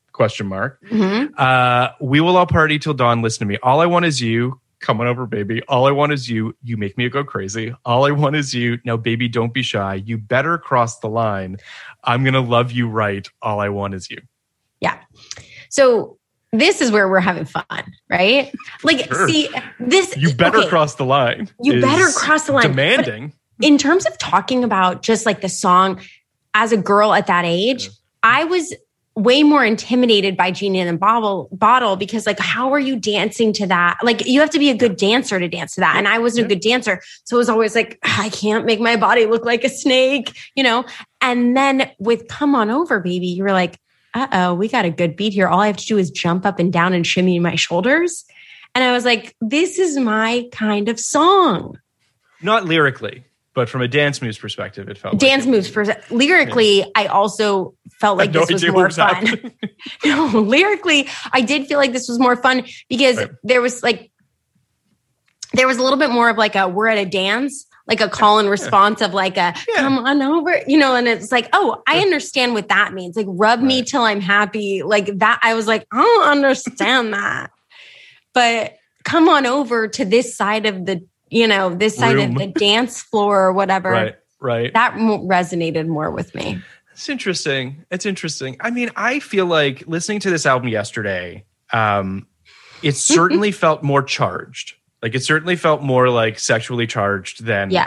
Mm-hmm. We will all party till dawn. Listen to me. All I want is you. Come on over, baby. All I want is you. You make me go crazy. All I want is you. Now, baby, don't be shy. You better cross the line. I'm going to love you right. All I want is you. Yeah. So this is where we're having fun, right? Like, sure. See, this... You better cross the line. You better cross the line. Demanding. But in terms of talking about just like the song, as a girl at that age, I was... way more intimidated by Genie in the Bottle because like, how are you dancing to that? Like you have to be a good dancer to dance to that. And I wasn't a good dancer. So it was always like, I can't make my body look like a snake, you know? And then with Come On Over, Baby, you were like, we got a good beat here. All I have to do is jump up and down and shimmy my shoulders. And I was like, this is my kind of song. Not lyrically. But from a dance moves perspective, it felt lyrically, I also felt like this was more fun. No, lyrically, I did feel like this was more fun because there was a little bit more of like we're at a dance, like a call and response of like come on over, you know, and it's like, oh, I understand what that means. Like rub me till I'm happy. Like that. I was like, I don't understand that. But come on over to this side of the this side of the dance floor or whatever. Right. That resonated more with me. It's interesting. I mean, I feel like listening to this album yesterday, it certainly felt more charged. Like it certainly felt more like sexually charged than the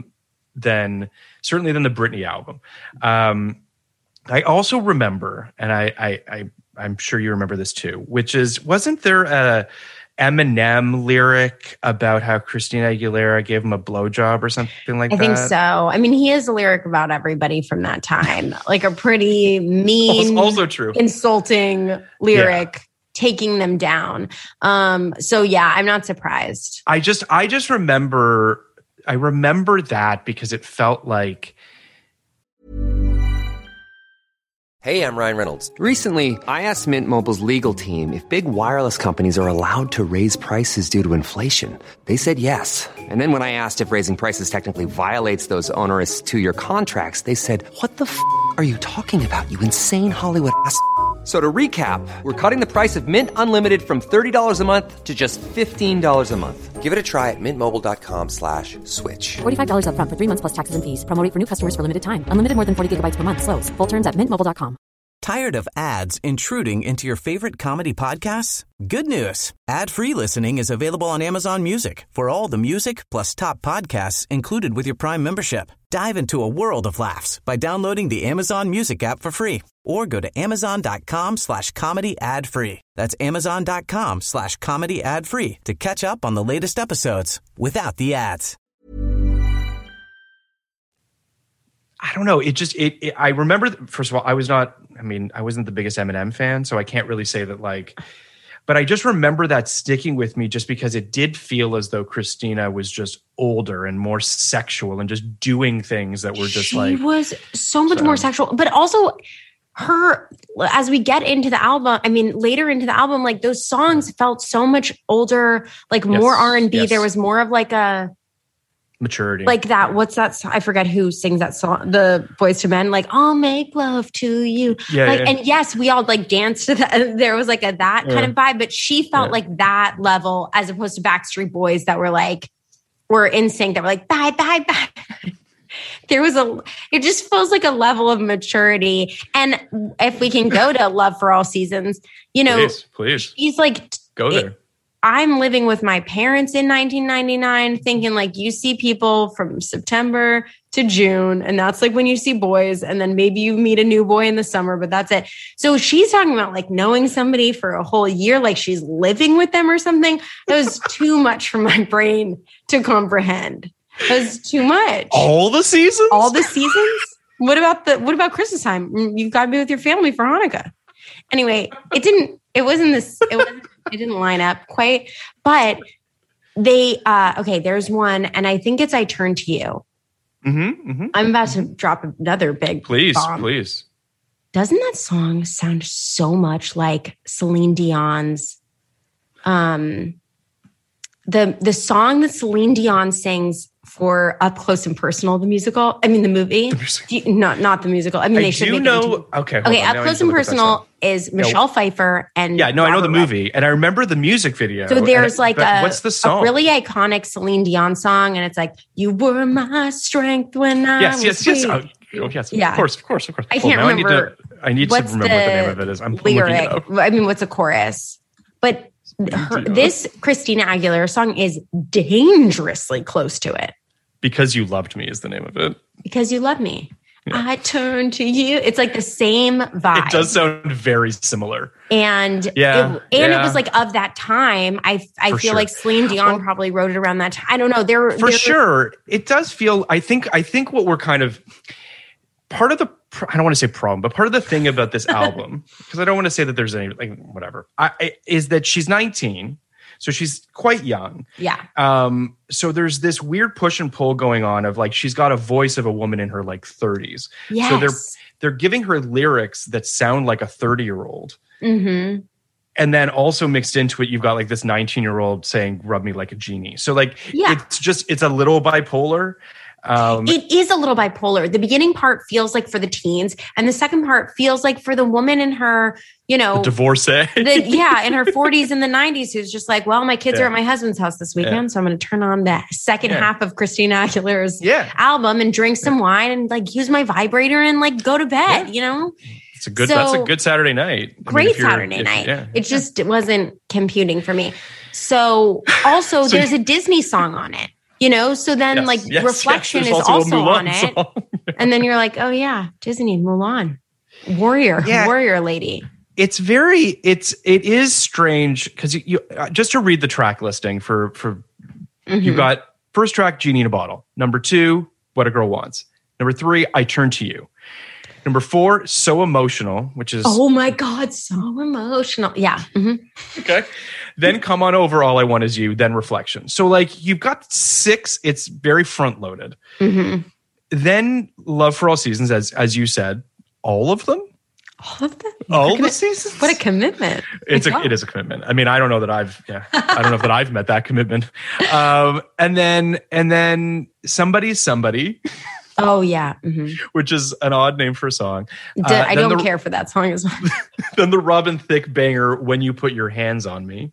Britney album. I also remember, and I'm sure you remember this too, which is, wasn't there a Eminem lyric about how Christina Aguilera gave him a blowjob or something like that? I think so. I mean, he has a lyric about everybody from that time, like a pretty mean, also true, insulting lyric, taking them down. So yeah, I'm not surprised. I just remember that because it felt like. Hey, I'm Ryan Reynolds. Recently, I asked Mint Mobile's legal team if big wireless companies are allowed to raise prices due to inflation. They said yes. And then when I asked if raising prices technically violates those onerous 2-year contracts, they said, what the f*** are you talking about, you insane Hollywood ass f- So to recap, we're cutting the price of Mint Unlimited from $30 a month to just $15 a month. Give it a try at mintmobile.com/switch. $45 up front for 3 months plus taxes and fees. Promo rate for new customers for limited time. Unlimited more than 40 gigabytes per month. Slows full terms at mintmobile.com. Tired of ads intruding into your favorite comedy podcasts? Good news. Ad-free listening is available on Amazon Music for all the music plus top podcasts included with your Prime membership. Dive into a world of laughs by downloading the Amazon Music app for free or go to amazon.com/comedy ad-free. That's amazon.com/comedy ad-free to catch up on the latest episodes without the ads. I don't know. I remember, first of all, I wasn't the biggest Eminem fan, so I can't really say that but I just remember that sticking with me just because it did feel as though Christina was just older and more sexual and just doing things that were just She was so much more sexual, but also her, as we get into the album, later into the album, like those songs felt so much older, like more R&B. Yes. There was more of like a maturity, like that. What's that song? I forget who sings that song. The Boyz II Men, like "I'll make love to you." And yes, we all like danced to that. There was like that kind of vibe, but she felt like that level as opposed to Backstreet Boys that were like, were in sync. That were like bye bye bye. it just feels like a level of maturity. And if we can go to Love for All Seasons, please. He's like, go there. I'm living with my parents in 1999 thinking like you see people from September to June. And that's like when you see boys. And then maybe you meet a new boy in the summer, but that's it. So she's talking about like knowing somebody for a whole year, like she's living with them or something. That was too much for my brain to comprehend. That was too much. All the seasons? All the seasons? What about Christmas time? You've got to be with your family for Hanukkah. Anyway, it didn't line up quite, but there's one, and I think it's I Turn to You. I'm about to drop another big bomb. Please. Doesn't that song sound so much like Celine Dion's, the song that Celine Dion sings for Up Close and Personal, the musical? I mean, the movie. Not the musical. I mean, they should make it. Okay, Up Close and Personal is Michelle Pfeiffer and I know the movie, and I remember the music video. So there's what's the song? A really iconic Celine Dion song, and it's like, "You were my strength when I was yes. weak." Yes, yeah. Of course. I can't remember. I need to remember what the name of it is. I'm lyric. Looking it up. I mean, what's a chorus? But this Christina Aguilera song is dangerously close to it. Because You Loved Me is the name of it. Because You Love Me. Yeah. I Turn to You. It's like the same vibe. It does sound very similar. And it was like of that time. I feel like Celine Dion probably wrote it around that time. I don't know. Sure. It does feel, I think what we're kind of part of the, I don't want to say problem, but part of the thing about this album, because I don't want to say that there's any, like, whatever, is that she's 19. So she's quite young. Yeah. So there's this weird push and pull going on of like, she's got a voice of a woman in her like 30s. Yes. So they're giving her lyrics that sound like a 30-year-old. Mm-hmm. And then also mixed into it, you've got like this 19-year-old saying, rub me like a genie. So like, it's a little bipolar. It is a little bipolar. The beginning part feels like for the teens, and the second part feels like for the woman in her, the divorcee. in her 40s and the 90s, who's just like, well, my kids are at my husband's house this weekend, so I'm going to turn on the second half of Christina Aguilera's album and drink some wine and like use my vibrator and like go to bed. That's a good Saturday night. Great Saturday night. Yeah. It wasn't computing for me. So also there's a Disney song on it. So then Reflection is also on it. And then you're like, oh yeah, Disney, Mulan, warrior lady. It is strange because you just to read the track listing for you got first track, Genie in a Bottle. Number 2, What a Girl Wants. Number 3, I Turn to You. Number 4, So Emotional, which is... Oh my God, so emotional. Yeah. Mm-hmm. Okay. Then Come On Over, All I Want Is You, then Reflection. So like you've got 6, it's very front loaded. Mm-hmm. Then Love for All Seasons, as you said, all of them? All of them? All the seasons? What a commitment. It is a commitment. I mean, I don't know that I don't know that I've met that commitment. And then Somebody's Somebody. Oh, yeah. Mm-hmm. Which is an odd name for a song. I don't care for that song as well. Then the Robin Thicke banger, When You Put Your Hands on Me.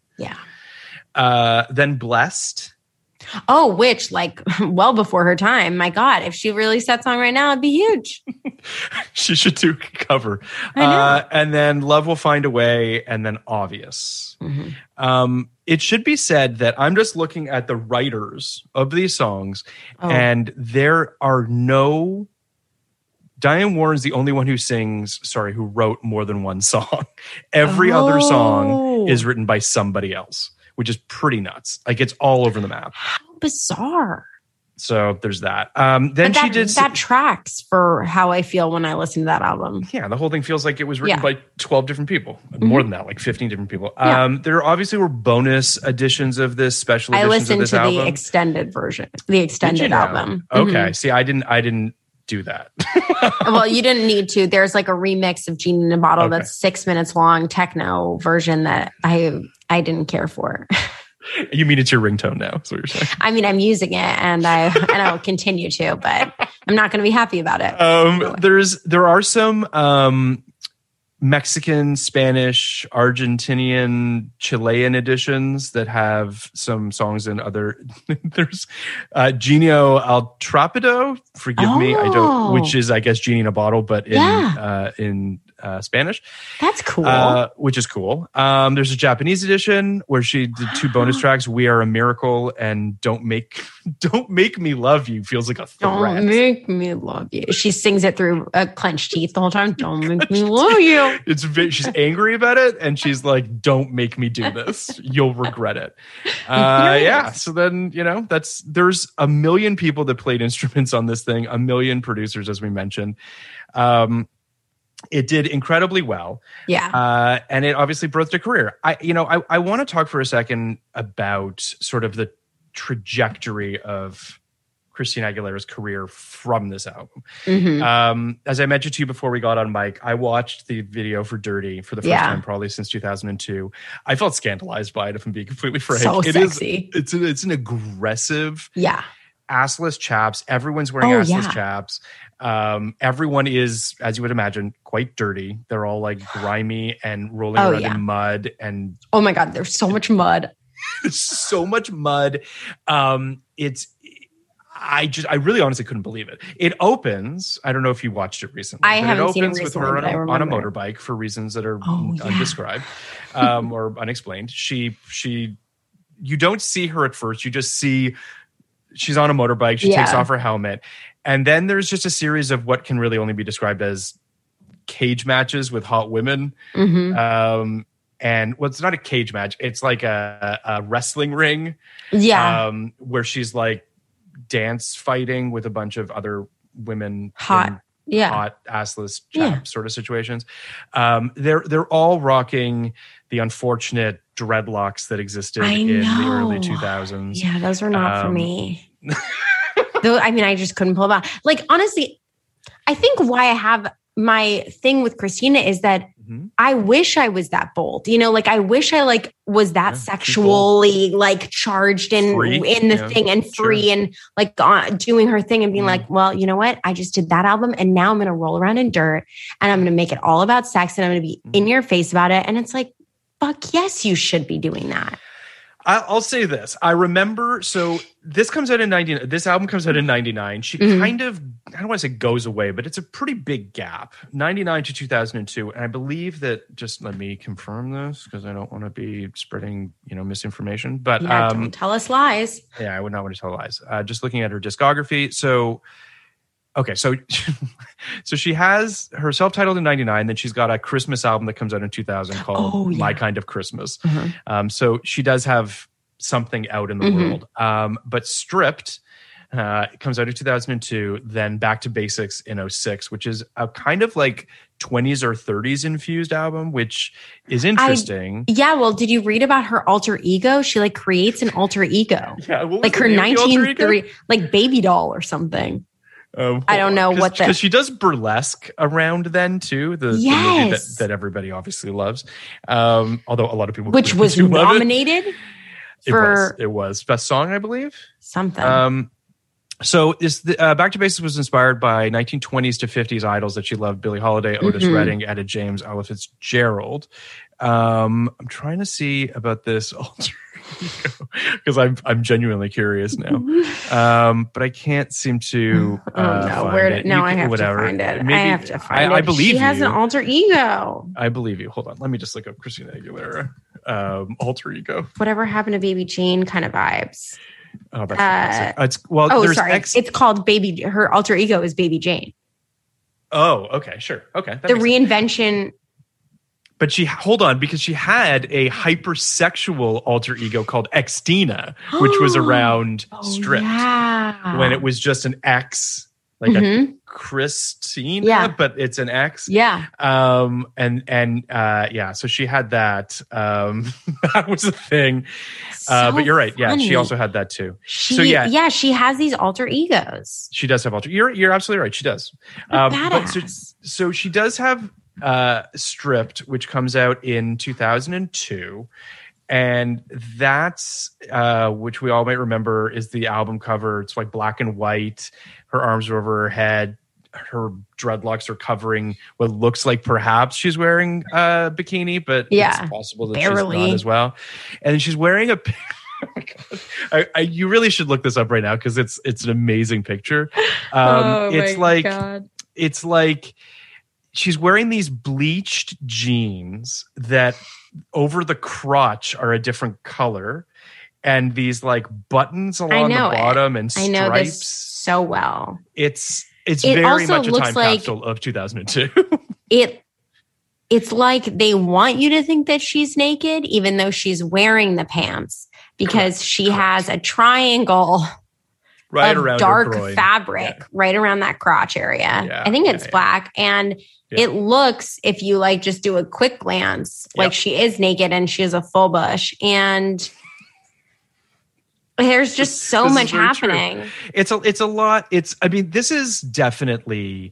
Yeah. Then Blessed. Oh, which like well before her time. My God, if she released that song right now, it'd be huge. She should do a cover. I know. And then Love Will Find a Way, and then Obvious. Mm-hmm. It should be said that I'm just looking at the writers of these songs, and there are no... Diane Warren's the only one who wrote more than one song. Every other song is written by somebody else, which is pretty nuts. Like it's all over the map. How bizarre. So there's that. Then she did... That tracks for how I feel when I listen to that album. Yeah, the whole thing feels like it was written by 12 different people. More than that, like 15 different people. There obviously were bonus editions of this, special editions of this album. I listened to the extended version, the extended album. Okay, see, I didn't do that. Well, you didn't need to. There's like a remix of Genie in a Bottle that's 6 minutes long, techno version that I didn't care for. You mean it's your ringtone now? That's what you're saying. I mean, I'm using it, and I'll continue to, but I'm not going to be happy about it. There are some Mexican, Spanish, Argentinian, Chilean editions that have some songs in other. There's Genio Al Trapido, forgive me, I don't, which is I guess Genie in a Bottle, but in Spanish. That's cool. Which is cool. There's a Japanese edition where she did 2 bonus tracks, We Are a Miracle and Don't Make Me Love You. Feels like a threat. Don't make me love you. She sings it through clenched teeth the whole time. Don't make me love you. She's angry about it and she's like, don't make me do this. You'll regret it. Yeah. So then, there's a million people that played instruments on this thing, a million producers, as we mentioned. It did incredibly well. Yeah. And it obviously birthed a career. I want to talk for a second about sort of the trajectory of Christina Aguilera's career from this album. Mm-hmm. As I mentioned to you before we got on mic, I watched the video for Dirty for the first time probably since 2002. I felt scandalized by it, if I'm being completely frank. So sexy. It's an aggressive, assless chaps. Everyone's wearing assless chaps. Everyone is, as you would imagine, quite dirty. They're all like grimy and rolling around in mud. And oh my God, there's so much mud. There's so much mud. I really honestly couldn't believe it. It opens. I don't know if you watched it recently. I haven't seen it recently. It opens with her on a motorbike for reasons that are undescribed or unexplained. You don't see her at first. You just see she's on a motorbike. She takes off her helmet. And then there's just a series of what can really only be described as cage matches with hot women. Mm-hmm. And it's not a cage match. It's like a wrestling ring. Yeah. Where she's like dance fighting with a bunch of other women. Hot assless chap sort of situations. They're all rocking the unfortunate dreadlocks that existed in the early 2000s. Yeah, those are not for me. Though, I mean, I just couldn't pull them out. Like, honestly, I think why I have my thing with Christina is that I wish I was that bold. Like I wish I was that sexually charged in the thing and free and doing her thing and being like, well, you know what? I just did that album and now I'm going to roll around in dirt and I'm going to make it all about sex and I'm going to be in your face about it. And it's like, fuck yes, you should be doing that. I'll say this. I remember, so this album comes out in 99. She kind of, I don't want to say goes away, but it's a pretty big gap, 99 to 2002. And I believe that, just let me confirm this because I don't want to be spreading, misinformation. But don't tell us lies. Yeah, I would not want to tell lies. Just looking at her discography. So she has her self-titled in 99. Then she's got a Christmas album that comes out in 2000 called My Kind of Christmas. Mm-hmm. So she does have something out in the world. But Stripped comes out in 2002. Then Back to Basics in 2006, which is a kind of like 20s or 30s infused album, which is interesting. Well, did you read about her alter ego? She creates an alter ego. Yeah, what was like her 1930, like Baby Doll or something. I don't know what because she does burlesque around then too. The movie that everybody obviously loves, although a lot of people which was nominated for it was best song, I believe. Something. So Back to Basics was inspired by 1920s to 50s idols that she loved: Billie Holiday, Otis Redding, Etta James, Ella Fitzgerald. I'm trying to see about this alter ego because I'm genuinely curious now, but I can't seem to. I have to find it. Maybe, I have to find it. I believe she has an alter ego. I believe you. Hold on, let me just look up Christina Aguilera alter ego. Whatever happened to Baby Jane kind of vibes. Oh, that's there's it's called Baby. Her alter ego is Baby Jane. Oh, okay, sure, okay. The reinvention. But hold on, because she had a hypersexual alter ego called Xtina, which was around Stripped when it was just an X, like a Christina, but it's an X. Yeah. So she had that. That was a thing. But you're right. Yeah, funny. She also had that too. She has these alter egos. She does have alter. You're absolutely right. She does. Badass. So she does have Stripped, which comes out in 2002, and that's which we all might remember is the album cover. It's like black and white. Her arms are over her head. her dreadlocks are covering what looks like perhaps she's wearing a bikini, but it's possible that she's not as well. And she's wearing a oh my God. You really should look this up right now because it's an amazing picture. It's like she's wearing these bleached jeans that over the crotch are a different color, and these like buttons along the bottom and stripes. I know this so well. It's very much a time capsule of 2002. It's like they want you to think that she's naked, even though she's wearing the pants. Because she has a triangle of dark fabric right around that crotch area. Yeah, I think it's black. And it looks, if you like just do a quick glance, like she is naked and she has a full bush. And there's just so much happening. True. It's a lot. This is definitely...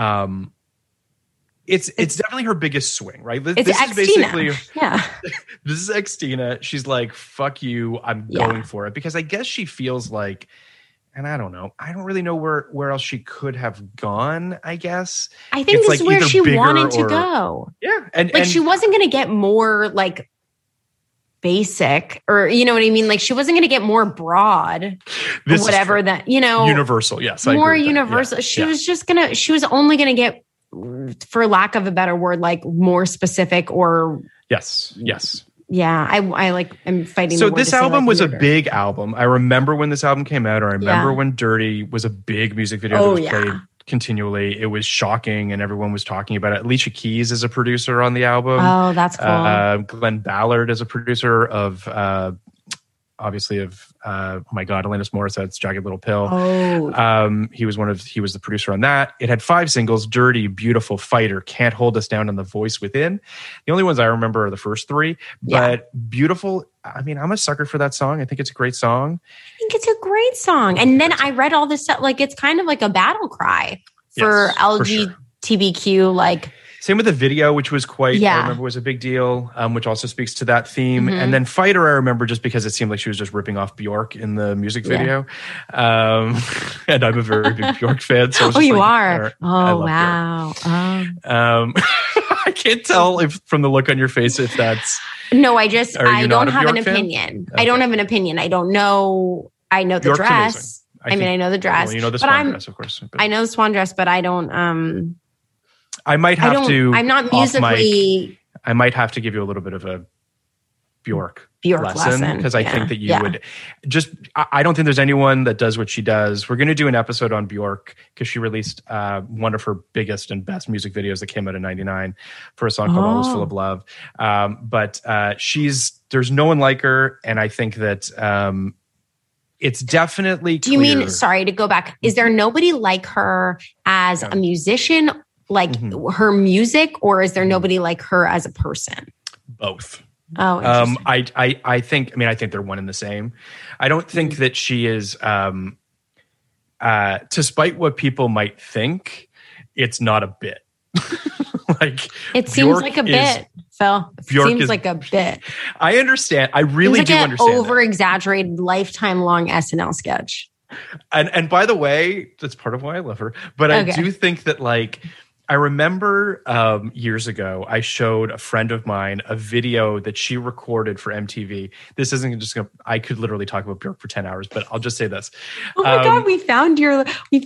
It's definitely her biggest swing, right? This is basically This is Xtina. She's like, "Fuck you, I'm going for it," because I guess she feels like, and I don't know, I don't really know where else she could have gone. I guess I think this is where she wanted to go. Yeah, and she wasn't going to get more like basic, or you know what I mean. Like she wasn't going to get more broad, whatever that universal. Yes, more universal. She was only going to get, for lack of a better word, like more specific or yes. Yeah, I'm fighting. So this album was a big album. I remember when this album came out. I remember when Dirty was a big music video that was played continually. It was shocking and everyone was talking about it. Alicia Keys is a producer on the album. Oh, that's cool. Glenn Ballard is a producer of obviously of oh my God, Alanis Morissette's Jagged Little Pill. Oh. He was the producer on that. It had 5 singles: Dirty, Beautiful, Fighter, Can't Hold Us Down, and The Voice Within. The only ones I remember are the first 3, but Beautiful, I mean, I'm a sucker for that song. I think it's a great song. I think it's a great song. And then I read all this stuff, like it's kind of like a battle cry for LGBTQ, like same with the video, which was I remember was a big deal, which also speaks to that theme. And then Fighter, I remember just because it seemed like she was just ripping off Bjork in the music video. And I'm a very big Bjork fan. So you are? Oh, wow. I can't tell from the look on your face if that's... No, I don't have an opinion. Okay. I don't have an opinion. I don't know. I know the Bjork's dress. amazing. I know the dress. Well, you know the swan dress, of course. I know the swan dress, but I don't... I might have to... I'm not musically... I might have to give you a little bit of a Bjork lesson because I think that you would just... I don't think there's anyone that does what she does. We're going to do an episode on Bjork because she released one of her biggest and best music videos that came out in '99 for a song called Always Full of Love. But there's no one like her, and I think that... it's definitely clear. Do you mean, sorry to go back, is there nobody like her as a musician, like her music, or is there nobody like her as a person? Both. Oh, I think they're one and the same. I don't think that she is, despite what people might think, it's not a bit. Like it seems like a bit, Phil. It seems like a bit. I understand. I really do understand. Over-exaggerated, lifetime-long SNL sketch. And by the way, that's part of why I love her. But I do think that, like, I remember years ago, I showed a friend of mine a video that she recorded for MTV. This isn't just going to, I could literally talk about Bjork for 10 hours, but I'll just say this. Oh my God, we found your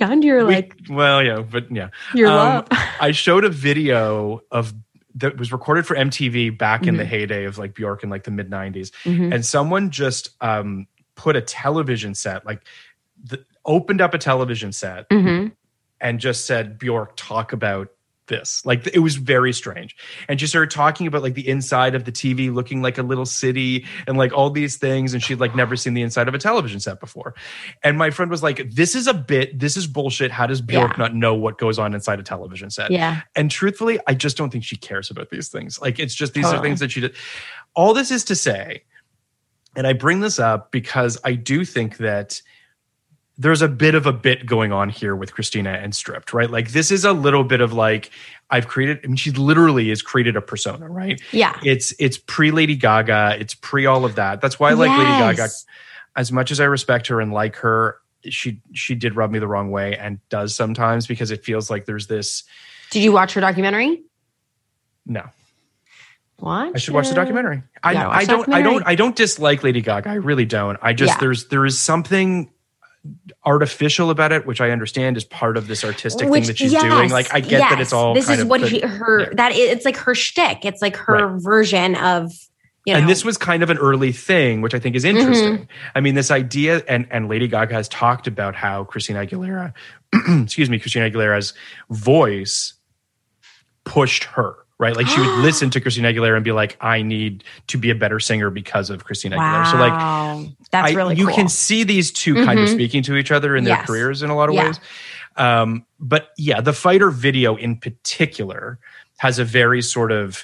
your love. I showed a video that was recorded for MTV back in the heyday of like Bjork in like the mid 90s. And someone just put a television set, opened up a television set and just said, Bjork, talk about this. Like, it was very strange. And she started talking about like the inside of the TV looking like a little city and like all these things. And she'd like never seen the inside of a television set before. And my friend was like, this is a bit, this is bullshit. How does Bjork not know what goes on inside a television set? Yeah. And truthfully, I just don't think she cares about these things. Like, it's just, these are things that she did. All this is to say, and I bring this up because I do think that there's a bit of a bit going on here with Christina and Stripped, right? Like, this is a little bit of like, she literally has created a persona, right? Yeah. It's pre-Lady Gaga. It's pre all of that. That's why I like Lady Gaga. As much as I respect her and like her, she did rub me the wrong way and does sometimes, because it feels like there's this. Did you watch her documentary? No. What? I should watch the documentary. I don't dislike Lady Gaga. I really don't. I just there is something artificial about it, which I understand is part of this artistic thing that she's doing. Like, I get that it's all. This is what it's like her shtick. It's like her version of. And this was kind of an early thing, which I think is interesting. Mm-hmm. I mean, this idea, and Lady Gaga has talked about how Christina Aguilera's voice pushed her, right? Like, she would listen to Christina Aguilera and be like, I need to be a better singer because of Christina Aguilera. So, like, that's really cool. You can see these two kind of speaking to each other in their careers in a lot of ways. But yeah, the Fighter video in particular has a very sort of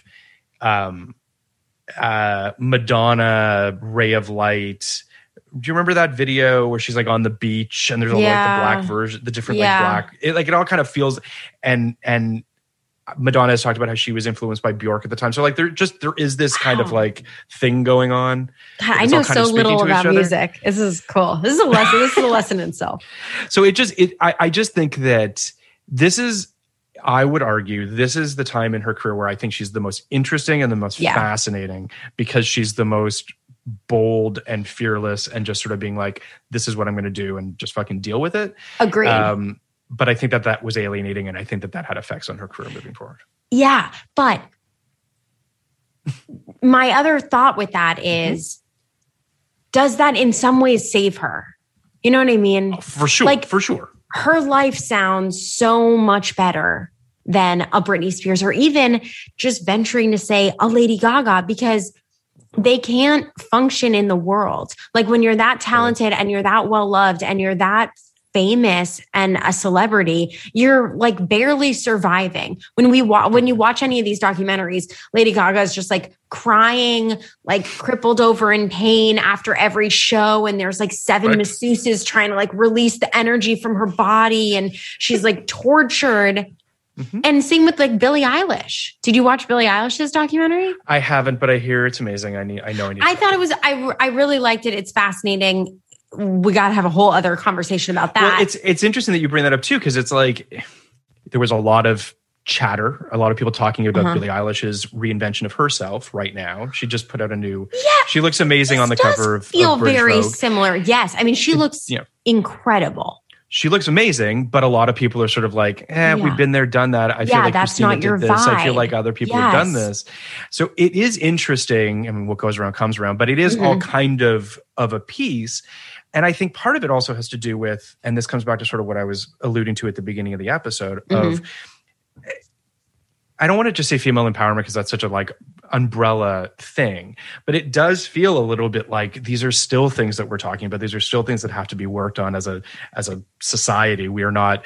Madonna ray of light. Do you remember that video where she's like on the beach and there's all like the black version, the different like black, it all kind of feels, and Madonna has talked about how she was influenced by Bjork at the time. So like there is this kind of like thing going on. God, I know so little about music. This is cool. This is a lesson. This is a lesson in itself. So I just think that this is, I would argue, this is the time in her career where I think she's the most interesting and the most fascinating, because she's the most bold and fearless and just sort of being like, this is what I'm going to do and just fucking deal with it. Agreed. But I think that was alienating, and I think that had effects on her career moving forward. Yeah, but my other thought with that is, does that in some ways save her? You know what I mean? Oh, for sure, like, for sure. Her life sounds so much better than a Britney Spears, or even just venturing to say a Lady Gaga, because they can't function in the world. Like, when you're that talented and you're that well-loved and you're that famous and a celebrity, you're like barely surviving. When you watch any of these documentaries, Lady Gaga is just like crying, like crippled over in pain after every show. And there's like 7 masseuses trying to like release the energy from her body. And she's like tortured. Mm-hmm. And same with like Billie Eilish. Did you watch Billie Eilish's documentary? I haven't, but I hear it's amazing. I thought it was, I really liked it. It's fascinating. We got to have a whole other conversation about that. Well, it's interesting that you bring that up too, because it's like there was a lot of chatter, a lot of people talking about Billie Eilish's reinvention of herself right now. She just put out a new. Yeah, she looks amazing on the cover of feel British very Vogue. Similar. Yes, I mean she looks incredible. She looks amazing, but a lot of people are sort of like, we've been there, done that. I feel like that's Christina not your did this. vibe. I feel like other people have done this. So it is interesting. I mean, what goes around comes around, but it is all kind of a piece. And I think part of it also has to do with, and this comes back to sort of what I was alluding to at the beginning of the episode of, I don't want to just say female empowerment because that's such a like umbrella thing, but it does feel a little bit like these are still things that we're talking about. These are still things that have to be worked on as a society. We are not,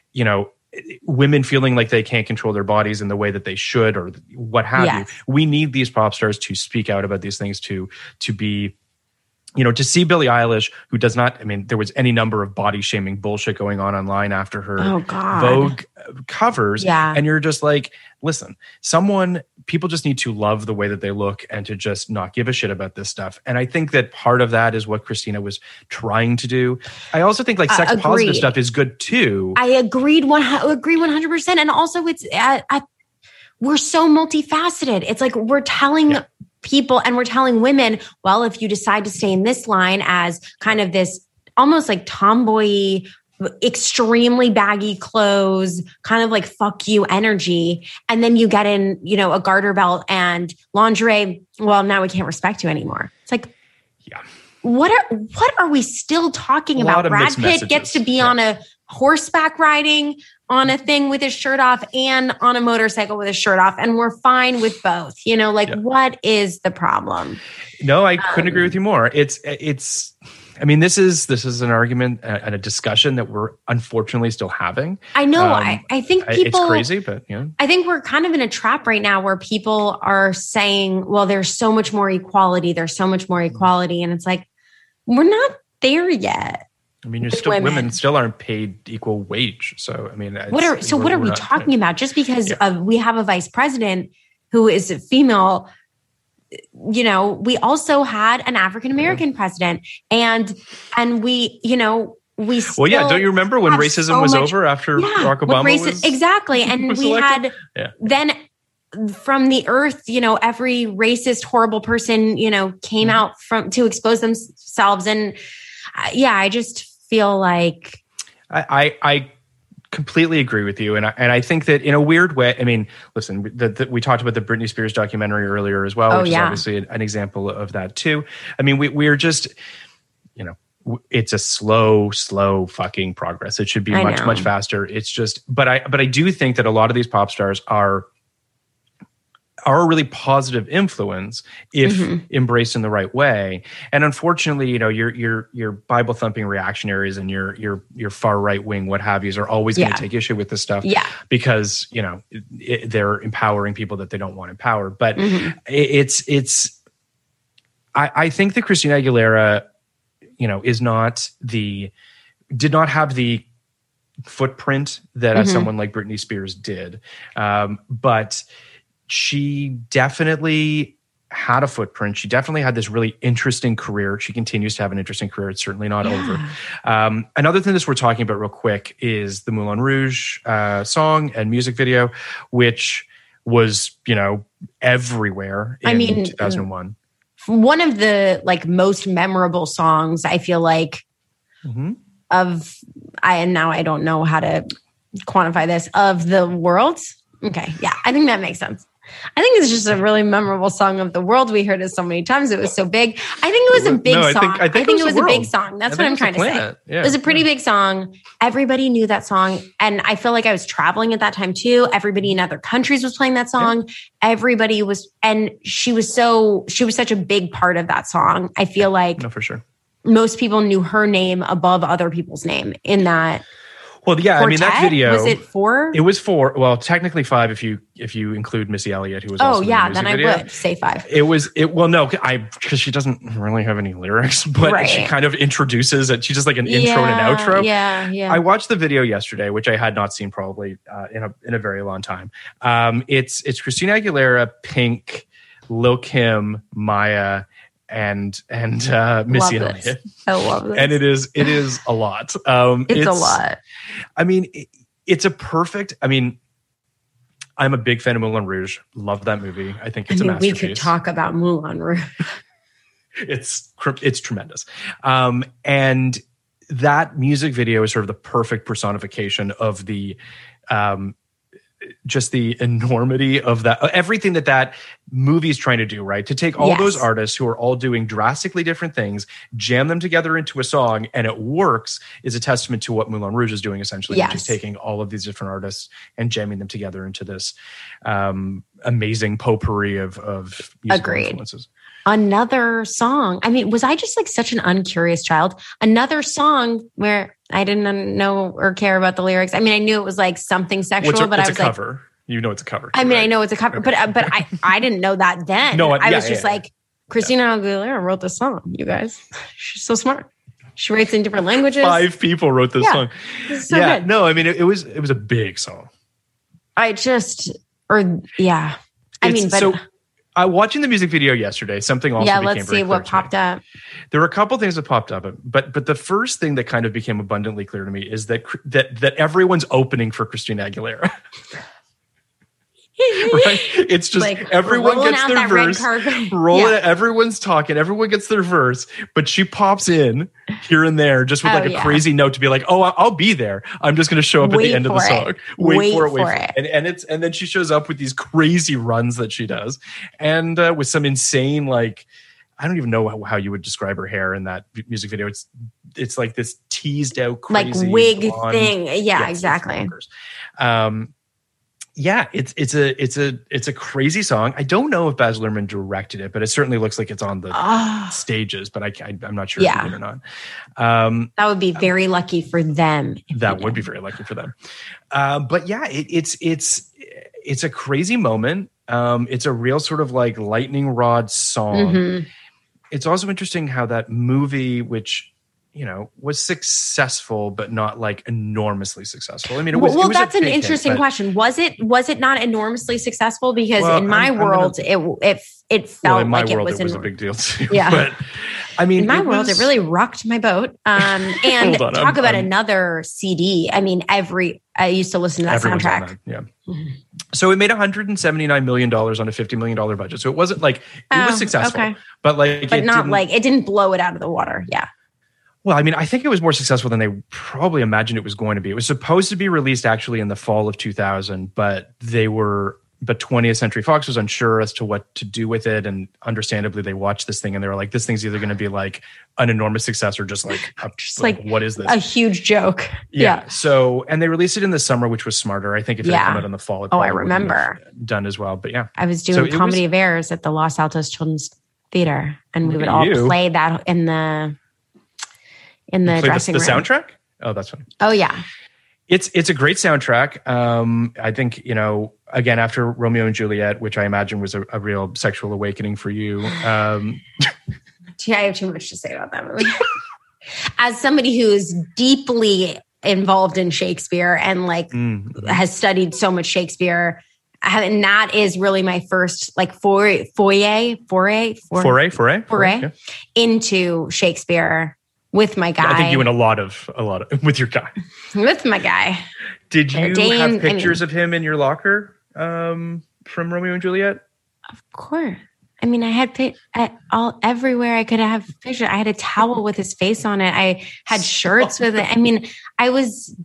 women feeling like they can't control their bodies in the way that they should, or what have you. We need these pop stars to speak out about these things, to be, to see Billie Eilish, who does not, I mean, there was any number of body shaming bullshit going on online after her Vogue covers. Yeah. And you're just like, listen, people just need to love the way that they look and to just not give a shit about this stuff. And I think that part of that is what Christina was trying to do. I also think like sex positive stuff is good too. I agree 100%. And also it's, we're so multifaceted. It's like we're telling people and we're telling women, well, if you decide to stay in this line as kind of this almost like tomboy, extremely baggy clothes, kind of like fuck you energy, and then you get in, a garter belt and lingerie, well, now we can't respect you anymore. It's like, what are we still talking about? Brad Pitt gets to be on a horseback riding on a thing with his shirt off and on a motorcycle with his shirt off, and we're fine with both. What is the problem? No, I couldn't agree with you more. It's I mean, this is an argument and a discussion that we're unfortunately still having. I know. I think people, it's crazy, but I think we're kind of in a trap right now where people are saying, well, there's so much more equality. There's so much more equality. And it's like, we're not there yet. I mean, women still aren't paid equal wage. So, I mean, what are we talking about? Just because we have a vice president who is a female, we also had an African-American president, and we, we still Well, yeah. Don't you remember when have racism so was much- over after Barack when Obama was exactly, and was we elected? had then from the earth, every racist, horrible person, came out to expose themselves, and I just feel like I completely agree with you, and I think that in a weird way. I mean, listen, we talked about the Britney Spears documentary earlier as well, which is obviously an example of that too. I mean, we're just, it's a slow fucking progress. It should be much faster. It's just, but I do think that a lot of these pop stars are a really positive influence if embraced in the right way. And unfortunately, your Bible thumping reactionaries and your far right wing, what have yous, are always going to take issue with this stuff because, they're empowering people that they don't want empowered. But I think that Christina Aguilera, did not have the footprint that someone like Britney Spears did. But she definitely had a footprint. She definitely had this really interesting career. She continues to have an interesting career. It's certainly not over. Another thing that we're talking about real quick is the Moulin Rouge song and music video, which was, everywhere in 2001. One of the most memorable songs, I feel like, I don't know how to quantify this, of the world. Okay. Yeah. I think that makes sense. I think it's just a really memorable song of the world. We heard it so many times. It was so big. I think it was a big song. I think it was a big song. That's what I'm trying to say. Yeah. It was a pretty big song. Everybody knew that song. And I feel like I was traveling at that time too. Everybody in other countries was playing that song. Yeah. Everybody was, and she was such a big part of that song. I feel like no, for sure. Most people knew her name above other people's name in that. Well, yeah, quartet? I mean, that video. Was it 4? It was 4. Well, technically 5 if you include Missy Elliott, who was also in the music then video. I would say 5. Because she doesn't really have any lyrics, but she kind of introduces it. She's just like an intro and an outro. Yeah. I watched the video yesterday, which I had not seen probably in a very long time. It's Christina Aguilera, Pink, Lil' Kim, Maya, and Missy Elliott. I love this. And it is a lot. It's a lot. I mean, it's a perfect. I mean, I'm a big fan of Moulin Rouge. Love that movie. I think it's a masterpiece. We could talk about Moulin Rouge. It's tremendous. And that music video is sort of the perfect personification of the just the enormity of that, everything that movie is trying to do, right? To take all those artists who are all doing drastically different things, jam them together into a song, and it works, is a testament to what Moulin Rouge is doing, essentially, which is taking all of these different artists and jamming them together into this amazing potpourri of musical influences. Another song. I mean, was I just such an uncurious child? Another song where I didn't know or care about the lyrics. I mean, I knew it was something sexual, but I was cover. It's a cover. I mean, I know it's a cover, but I didn't know that then. No, I was just Christina Aguilera wrote this song. You guys, she's so smart. She writes in different languages. 5 people wrote this song. This is so good. No, I mean, it was a big song. Watching the music video yesterday, something also became very clear. Let's see what popped up. There were a couple things that popped up, but the first thing that kind of became abundantly clear to me is that everyone's opening for Christina Aguilera. Right? It's just everyone gets their verse. Everyone's talking. Everyone gets their verse, but she pops in here and there just with a crazy note to be like, "Oh, I'll be there. I'm just going to show up at the end of the song. Wait for it." And then she shows up with these crazy runs that she does, and with some insane I don't even know how you would describe her hair in that music video. It's like this teased out crazy wig blonde thing. Yeah, exactly. Yeah, it's a crazy song. I don't know if Baz Luhrmann directed it, but it certainly looks like it's on the stages. But I'm not sure if he did or not. That would be very lucky for them. That would be very lucky for them. But yeah, it's a crazy moment. It's a real sort of lightning rod song. Mm-hmm. It's also interesting how that movie, which was successful, but not like enormously successful. I mean, it well, was that's an interesting question. Was it not enormously successful? Because in my world, it felt like it was a big deal too. Yeah. But I mean, in my world, it really rocked my boat. And talk about another CD. I mean, I used to listen to that soundtrack. Yeah. Mm-hmm. So it made $179 million on a $50 million budget. So it wasn't like, it was successful, okay. but it didn't blow it out of the water. Yeah. Well, I mean, I think it was more successful than they probably imagined it was going to be. It was supposed to be released actually in the fall of 2000, but 20th Century Fox was unsure as to what to do with it. And understandably, they watched this thing and they were like, this thing's either going to be like an enormous success or just like what is this? A huge joke. Yeah. So, and they released it in the summer, which was smarter. I think if it had come out in the fall, it I remember. done as well. But yeah. I was doing Comedy of Errors at the Los Altos Children's Theater, and we would all play that in the dressing room. The soundtrack? Oh, that's funny. Oh, yeah. It's a great soundtrack. I think, again, after Romeo and Juliet, which I imagine was a real sexual awakening for you. I have too much to say about that movie. As somebody who is deeply involved in Shakespeare and has studied so much Shakespeare, and that is really my first foray into Shakespeare. With my guy. I think you and a lot of with your guy. With my guy. Did you have pictures of him in your locker from Romeo and Juliet? Of course. I mean, I had everywhere I could have pictures. I had a towel with his face on it. I had shirts with it. I mean, I was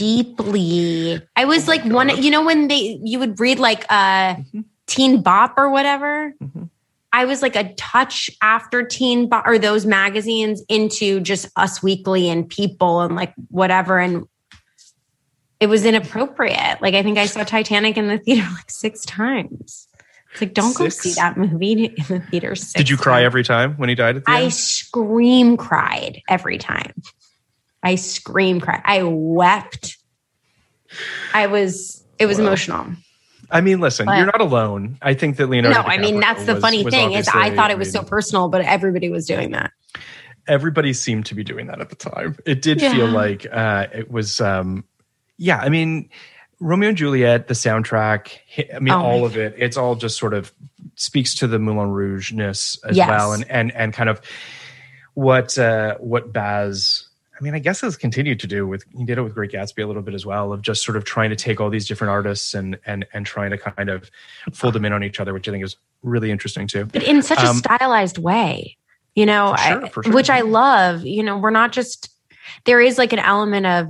like one, when you would read Teen Bop or whatever. Mm-hmm. I was like a touch after Teen Bop or those magazines into just Us Weekly and People and whatever. And it was inappropriate. I think I saw Titanic in the theater 6 times. It's don't go see that movie in the theater 6 Did you cry every time when he died at the end? I scream cried every time. I wept. It was emotional. I mean, listen, you're not alone. I think that Leonardo DiCaprio. No, I mean, that's the funny thing is I thought it was so personal, but everybody was doing that. Everybody seemed to be doing that at the time. It did feel like it was, I mean, Romeo and Juliet, the soundtrack, all of it, it's all just sort of speaks to the Moulin Rouge-ness as well. And kind of what Baz... I mean, I guess has continued to do he did it with Great Gatsby a little bit as well, of just sort of trying to take all these different artists and trying to kind of fold them in on each other, which I think is really interesting too. But in such a stylized way, for sure. Which I love. We're not just, there is an element of,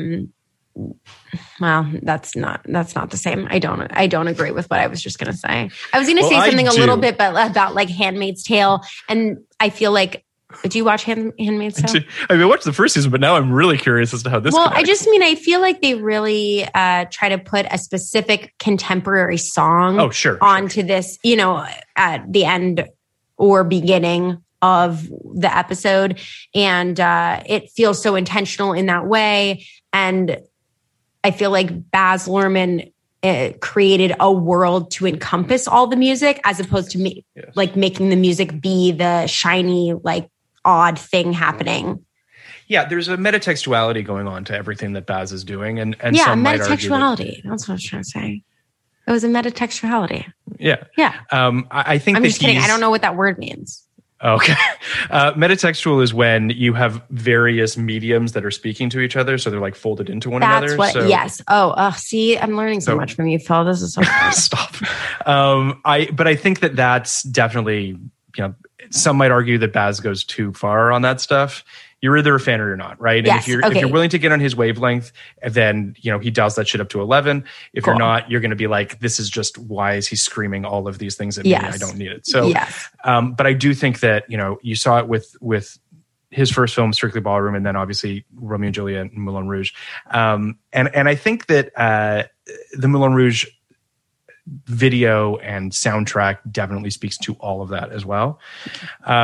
well, that's not the same. I don't agree with what I was just going to say. I was going to say something a little bit about Handmaid's Tale, and I feel like. Do you watch Handmaid's Tale? I watched the first season, but now I'm really curious as to how this connects. I feel like they really try to put a specific contemporary song onto this, at the end or beginning of the episode. And it feels so intentional in that way. And I feel like Baz Luhrmann created a world to encompass all the music as opposed to making the music be the shiny, odd thing happening. Yeah, there's a metatextuality going on to everything that Baz is doing, and some might argue that's what I was trying to say. It was a metatextuality. Yeah. I think I'm just kidding. I don't know what that word means. Okay. Metatextual is when you have various mediums that are speaking to each other, so they're folded into one another. Yes. See, I'm learning so much from you, Phil. This is so fun. Stop. But I think that's definitely, some might argue that Baz goes too far on that stuff. You're either a fan or you're not, right? Yes, and if you're willing to get on his wavelength, then he dials that shit up to 11. If you're not, you're going to be like, this is just, why is he screaming all of these things at me? I don't need it. So, but I do think that you saw it with his first film, Strictly Ballroom, and then obviously Romeo and Juliet and Moulin Rouge. And I think that the Moulin Rouge video and soundtrack definitely speaks to all of that as well.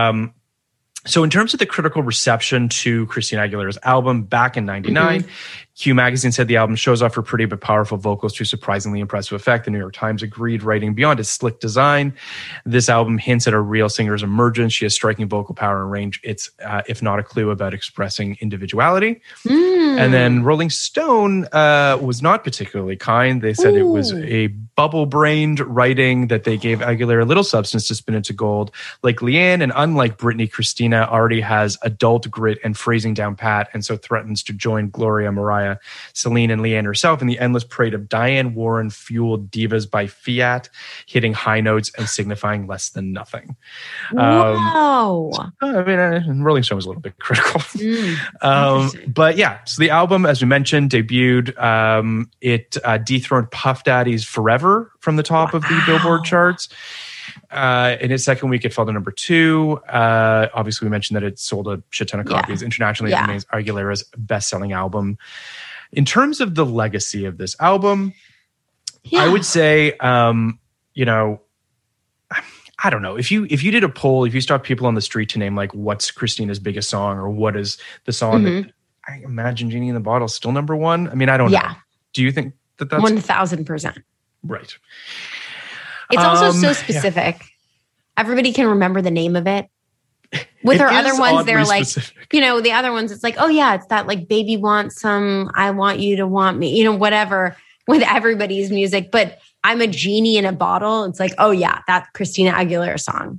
So in terms of the critical reception to Christina Aguilera's album back in 99, Q Magazine said the album shows off her pretty but powerful vocals to surprisingly impressive effect. The New York Times agreed, writing, beyond its slick design, this album hints at a real singer's emergence. She has striking vocal power and range. It's, if not a clue, about expressing individuality. And then Rolling Stone was not particularly kind. They said it was a bubble-brained writing that they gave Aguilera little substance to spin into gold. Like Leanne, and unlike Britney, Christina already has adult grit and phrasing down pat, and so threatens to join Gloria, Mariah, Celine, and Leanne herself in the endless parade of Diane Warren-fueled divas by fiat, hitting high notes and signifying less than nothing. Wow. I mean, Rolling Stone was a little bit critical. But yeah, so the album, as we mentioned, debuted. It dethroned Puff Daddy's Forever from the top of the Billboard charts. In its second week, it fell to number 2. Obviously, we mentioned that it sold a shit ton of copies. Internationally, it remains Aguilera's best-selling album. In terms of the legacy of this album, I would say, you know, I don't know. If you did a poll, if you stopped people on the street to name like what's Christina's biggest song or what is the song that I imagine Genie in the Bottle is still number 1. I mean, I don't know. Do you think that that's 1,000%? Right. It's also so specific. Yeah. Everybody can remember the name of it. With her other ones, they're like, specific. You know, the other ones, it's like, oh yeah, it's that like baby wants some, I want you to want me, you know, whatever with everybody's music. But I'm a genie in a bottle. It's like, oh yeah, that Christina Aguilera song.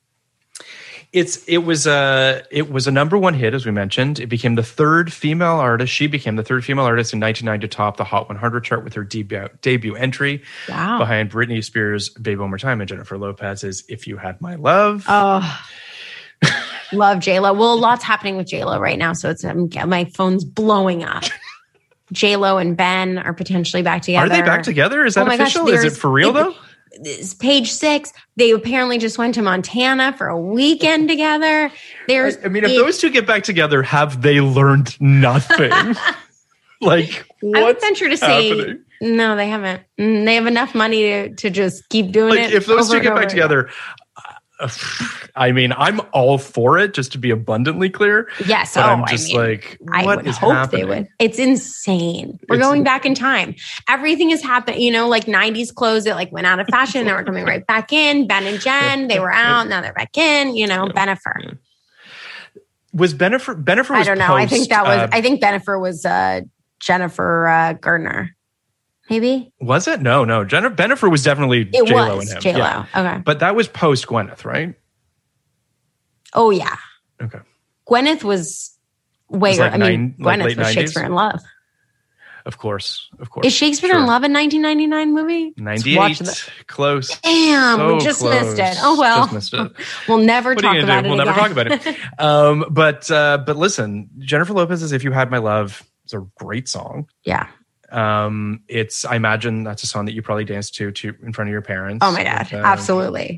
It was a number 1 hit, as we mentioned. It became the third female artist. She became the third female artist in 1990 to top the Hot 100 chart with her debut entry behind Britney Spears' Baby One More Time and Jennifer Lopez's If You Had My Love. Oh, love J-Lo. Well, a lot's happening with J-Lo right now, so it's my phone's blowing up. J-Lo and Ben are potentially back together. Are they back together? Is that official? Is it for real though? Page 6, they apparently just went to Montana for a weekend together. I mean, if those two get back together, have they learned nothing? Like, what's I would venture to happening? Say, no, they haven't. They have enough money to just keep doing it. If those two get back together, I mean, I'm all for it, just to be abundantly clear. Yes. But I'm just like, what is happening? They would. It's insane. We're going back in time. Everything is happening. You know, like 90s clothes that like went out of fashion. Now we're coming right back in. Ben and Jen, they were out. Now they're back in. You know, Bennifer. Yeah. Was Bennifer? Bennifer was I don't know. I think that was. I think Bennifer was Jennifer Gardner. Maybe? Was it? No. Bennifer was definitely J-Lo and him. J-Lo. Yeah. Okay. But that was post Gwyneth, right? Oh, yeah. Okay. Gwyneth was way... Like Gwyneth was 90s? Shakespeare in Love. Of course. Is Shakespeare in Love a 1999 movie? 98. Close. Damn, so we just close. missed it. Oh, well. Just missed it. We'll never talk about it We'll again. never talk about it. But listen, Jennifer Lopez's If You Had My Love is a great song. Yeah. I imagine that's a song that you probably danced to in front of your parents. Oh my God. Absolutely.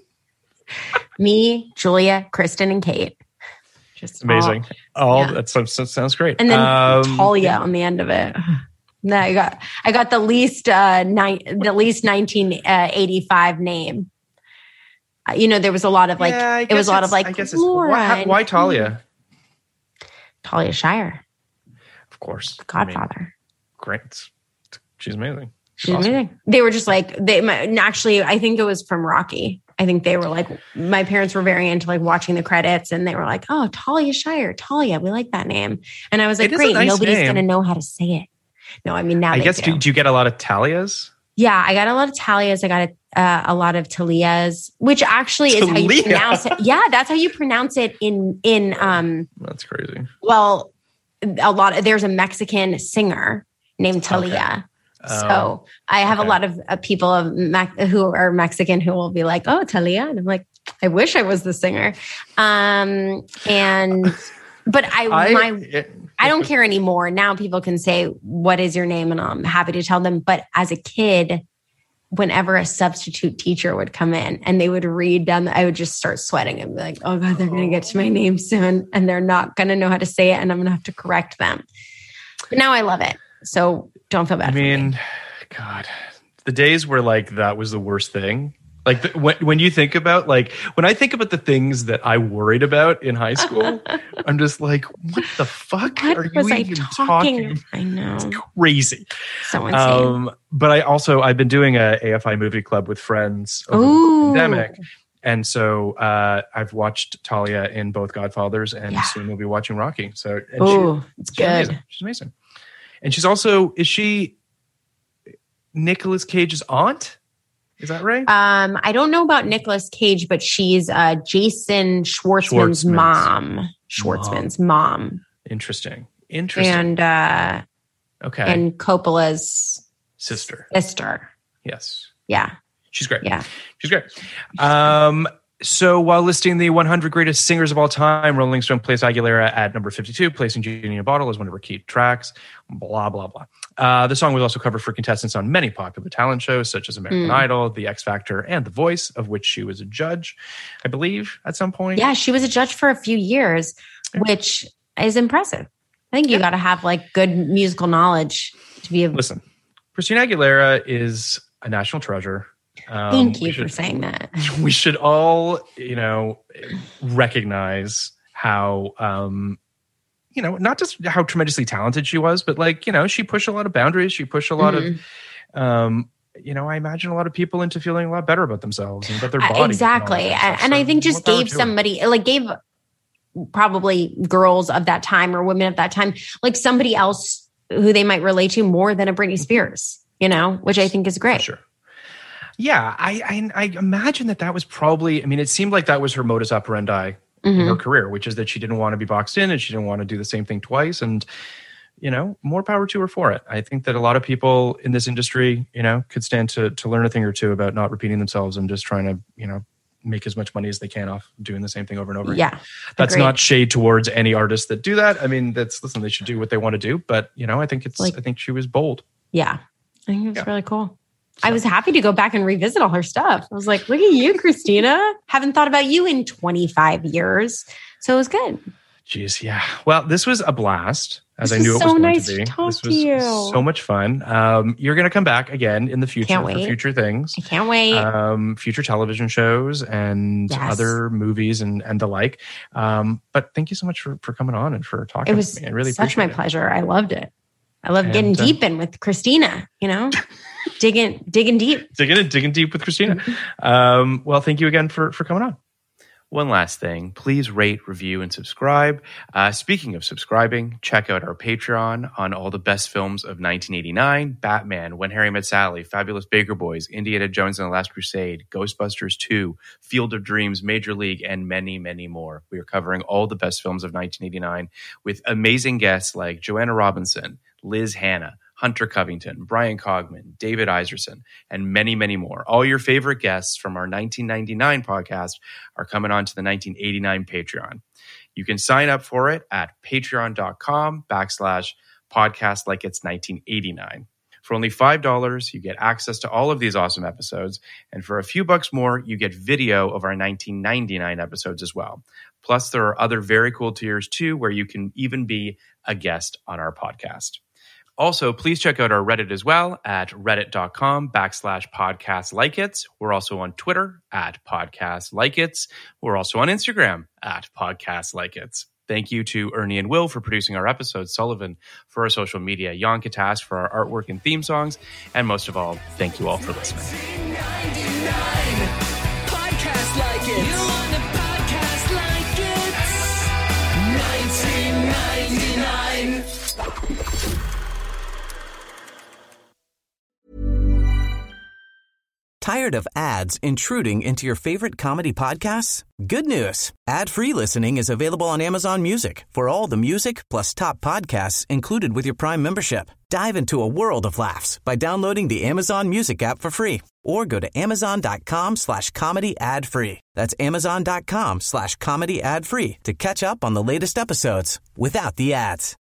Me, Julia, Kristen, and Kate. Just amazing. That sounds great. And then Talia on the end of it. No, I got the least 1985 name. You know, there was a lot of like it was a lot of like Laura. Why Talia? Talia Shire. Of course. Godfather. I mean, great. She's amazing. She's amazing. They were just like actually I think it was from Rocky. I think they were like, my parents were very into like watching the credits and they were like, oh, Talia Shire, Talia, we like that name. And I was like, great, nobody's going to know how to say it. No, I mean, now I guess, do you get a lot of Talias? Yeah, I got a lot of Talias. I got a lot of Talias, which actually is how you pronounce it. Yeah, that's how you pronounce it in That's crazy. Well, there's a Mexican singer named Talia. Okay. So I have a lot of people who are Mexican who will be like, oh, Talia. And I'm like, I wish I was the singer. But I don't care anymore. Now people can say, what is your name? And I'm happy to tell them. But as a kid, whenever a substitute teacher would come in and they would read down, I would just start sweating and be like, oh God, they're going to get to my name soon. And they're not going to know how to say it. And I'm going to have to correct them. But now I love it. So don't feel bad. I mean, God, the days where like that was the worst thing. Like when you think about when I think about the things that I worried about in high school, I'm just like, what the fuck What are you was I even talking? I know. It's crazy. So insane. But I've been doing a AFI movie club with friends over the pandemic. And so I've watched Talia in both Godfathers, and soon we'll be watching Rocky. So it's good. She's amazing. And she's also, is she Nicolas Cage's aunt? Is that right? I don't know about Nicolas Cage, but she's Jason Schwartzman's mom. Schwartzman's mom. Interesting. And okay. And Coppola's sister. Yes. Yeah. She's great. Yeah. She's great. So while listing the 100 greatest singers of all time, Rolling Stone placed Aguilera at number 52, placing Genie in a Bottle as one of her key tracks, blah, blah, blah. The song was also covered for contestants on many popular talent shows, such as American Idol, The X Factor, and The Voice, of which she was a judge, I believe, at some point. Yeah, she was a judge for a few years, which is impressive. I think you got to have good musical knowledge to be able. Listen, Christina Aguilera is a national treasure. Thank you for saying that. We should all, recognize how, not just how tremendously talented she was, but she pushed a lot of boundaries. She pushed a lot of, I imagine a lot of people into feeling a lot better about themselves and about their body. Exactly. And I think just gave somebody, gave probably girls of that time or women of that time, somebody else who they might relate to more than a Britney Spears, which I think is great. For sure. Yeah, I imagine that was probably, it seemed like that was her modus operandi in her career, which is that she didn't want to be boxed in and she didn't want to do the same thing twice. And, more power to her for it. I think that a lot of people in this industry, could stand to learn a thing or two about not repeating themselves and just trying to, make as much money as they can off doing the same thing over and over again. Yeah. That's not shade towards any artists that do that. They should do what they want to do. But, I think she was bold. Yeah. I think it was really cool. I was happy to go back and revisit all her stuff. I was like, look at you, Christina. Haven't thought about you in 25 years. So it was good. Jeez, yeah. Well, this was a blast, as I knew it was going to be. This was so much fun. You're going to come back again in the future for future things. I can't wait. Future television shows and other movies and the like. But thank you so much for coming on and for talking with me. I really appreciate it. Such my pleasure. I loved it. I love getting deep in with Christina, digging deep. Digging deep with Christina. Well, thank you again for coming on. One last thing, please rate, review, and subscribe. Speaking of subscribing, check out our Patreon on all the best films of 1989, Batman, When Harry Met Sally, Fabulous Baker Boys, Indiana Jones and the Last Crusade, Ghostbusters 2, Field of Dreams, Major League, and many, many more. We are covering all the best films of 1989 with amazing guests like Joanna Robinson, Liz Hanna, Hunter Covington, Brian Cogman, David Iserson, and many, many more. All your favorite guests from our 1999 podcast are coming on to the 1989 Patreon. You can sign up for it at patreon.com/podcast like it's 1989. For only $5, you get access to all of these awesome episodes. And for a few bucks more, you get video of our 1999 episodes as well. Plus, there are other very cool tiers too, where you can even be a guest on our podcast. Also, please check out our Reddit as well at reddit.com/podcastlikeits. We're also on Twitter at podcastlikeits. We're also on Instagram at podcastlikeits. Thank you to Ernie and Will for producing our episodes, Sullivan for our social media, Jan Katas for our artwork and theme songs, and most of all, thank you all for listening. Podcast like it. You want a podcast like it? 1999. Tired of ads intruding into your favorite comedy podcasts? Good news. Ad-free listening is available on Amazon Music for all the music plus top podcasts included with your Prime membership. Dive into a world of laughs by downloading the Amazon Music app for free or go to amazon.com/comedy ad-free. That's amazon.com/comedy ad-free to catch up on the latest episodes without the ads.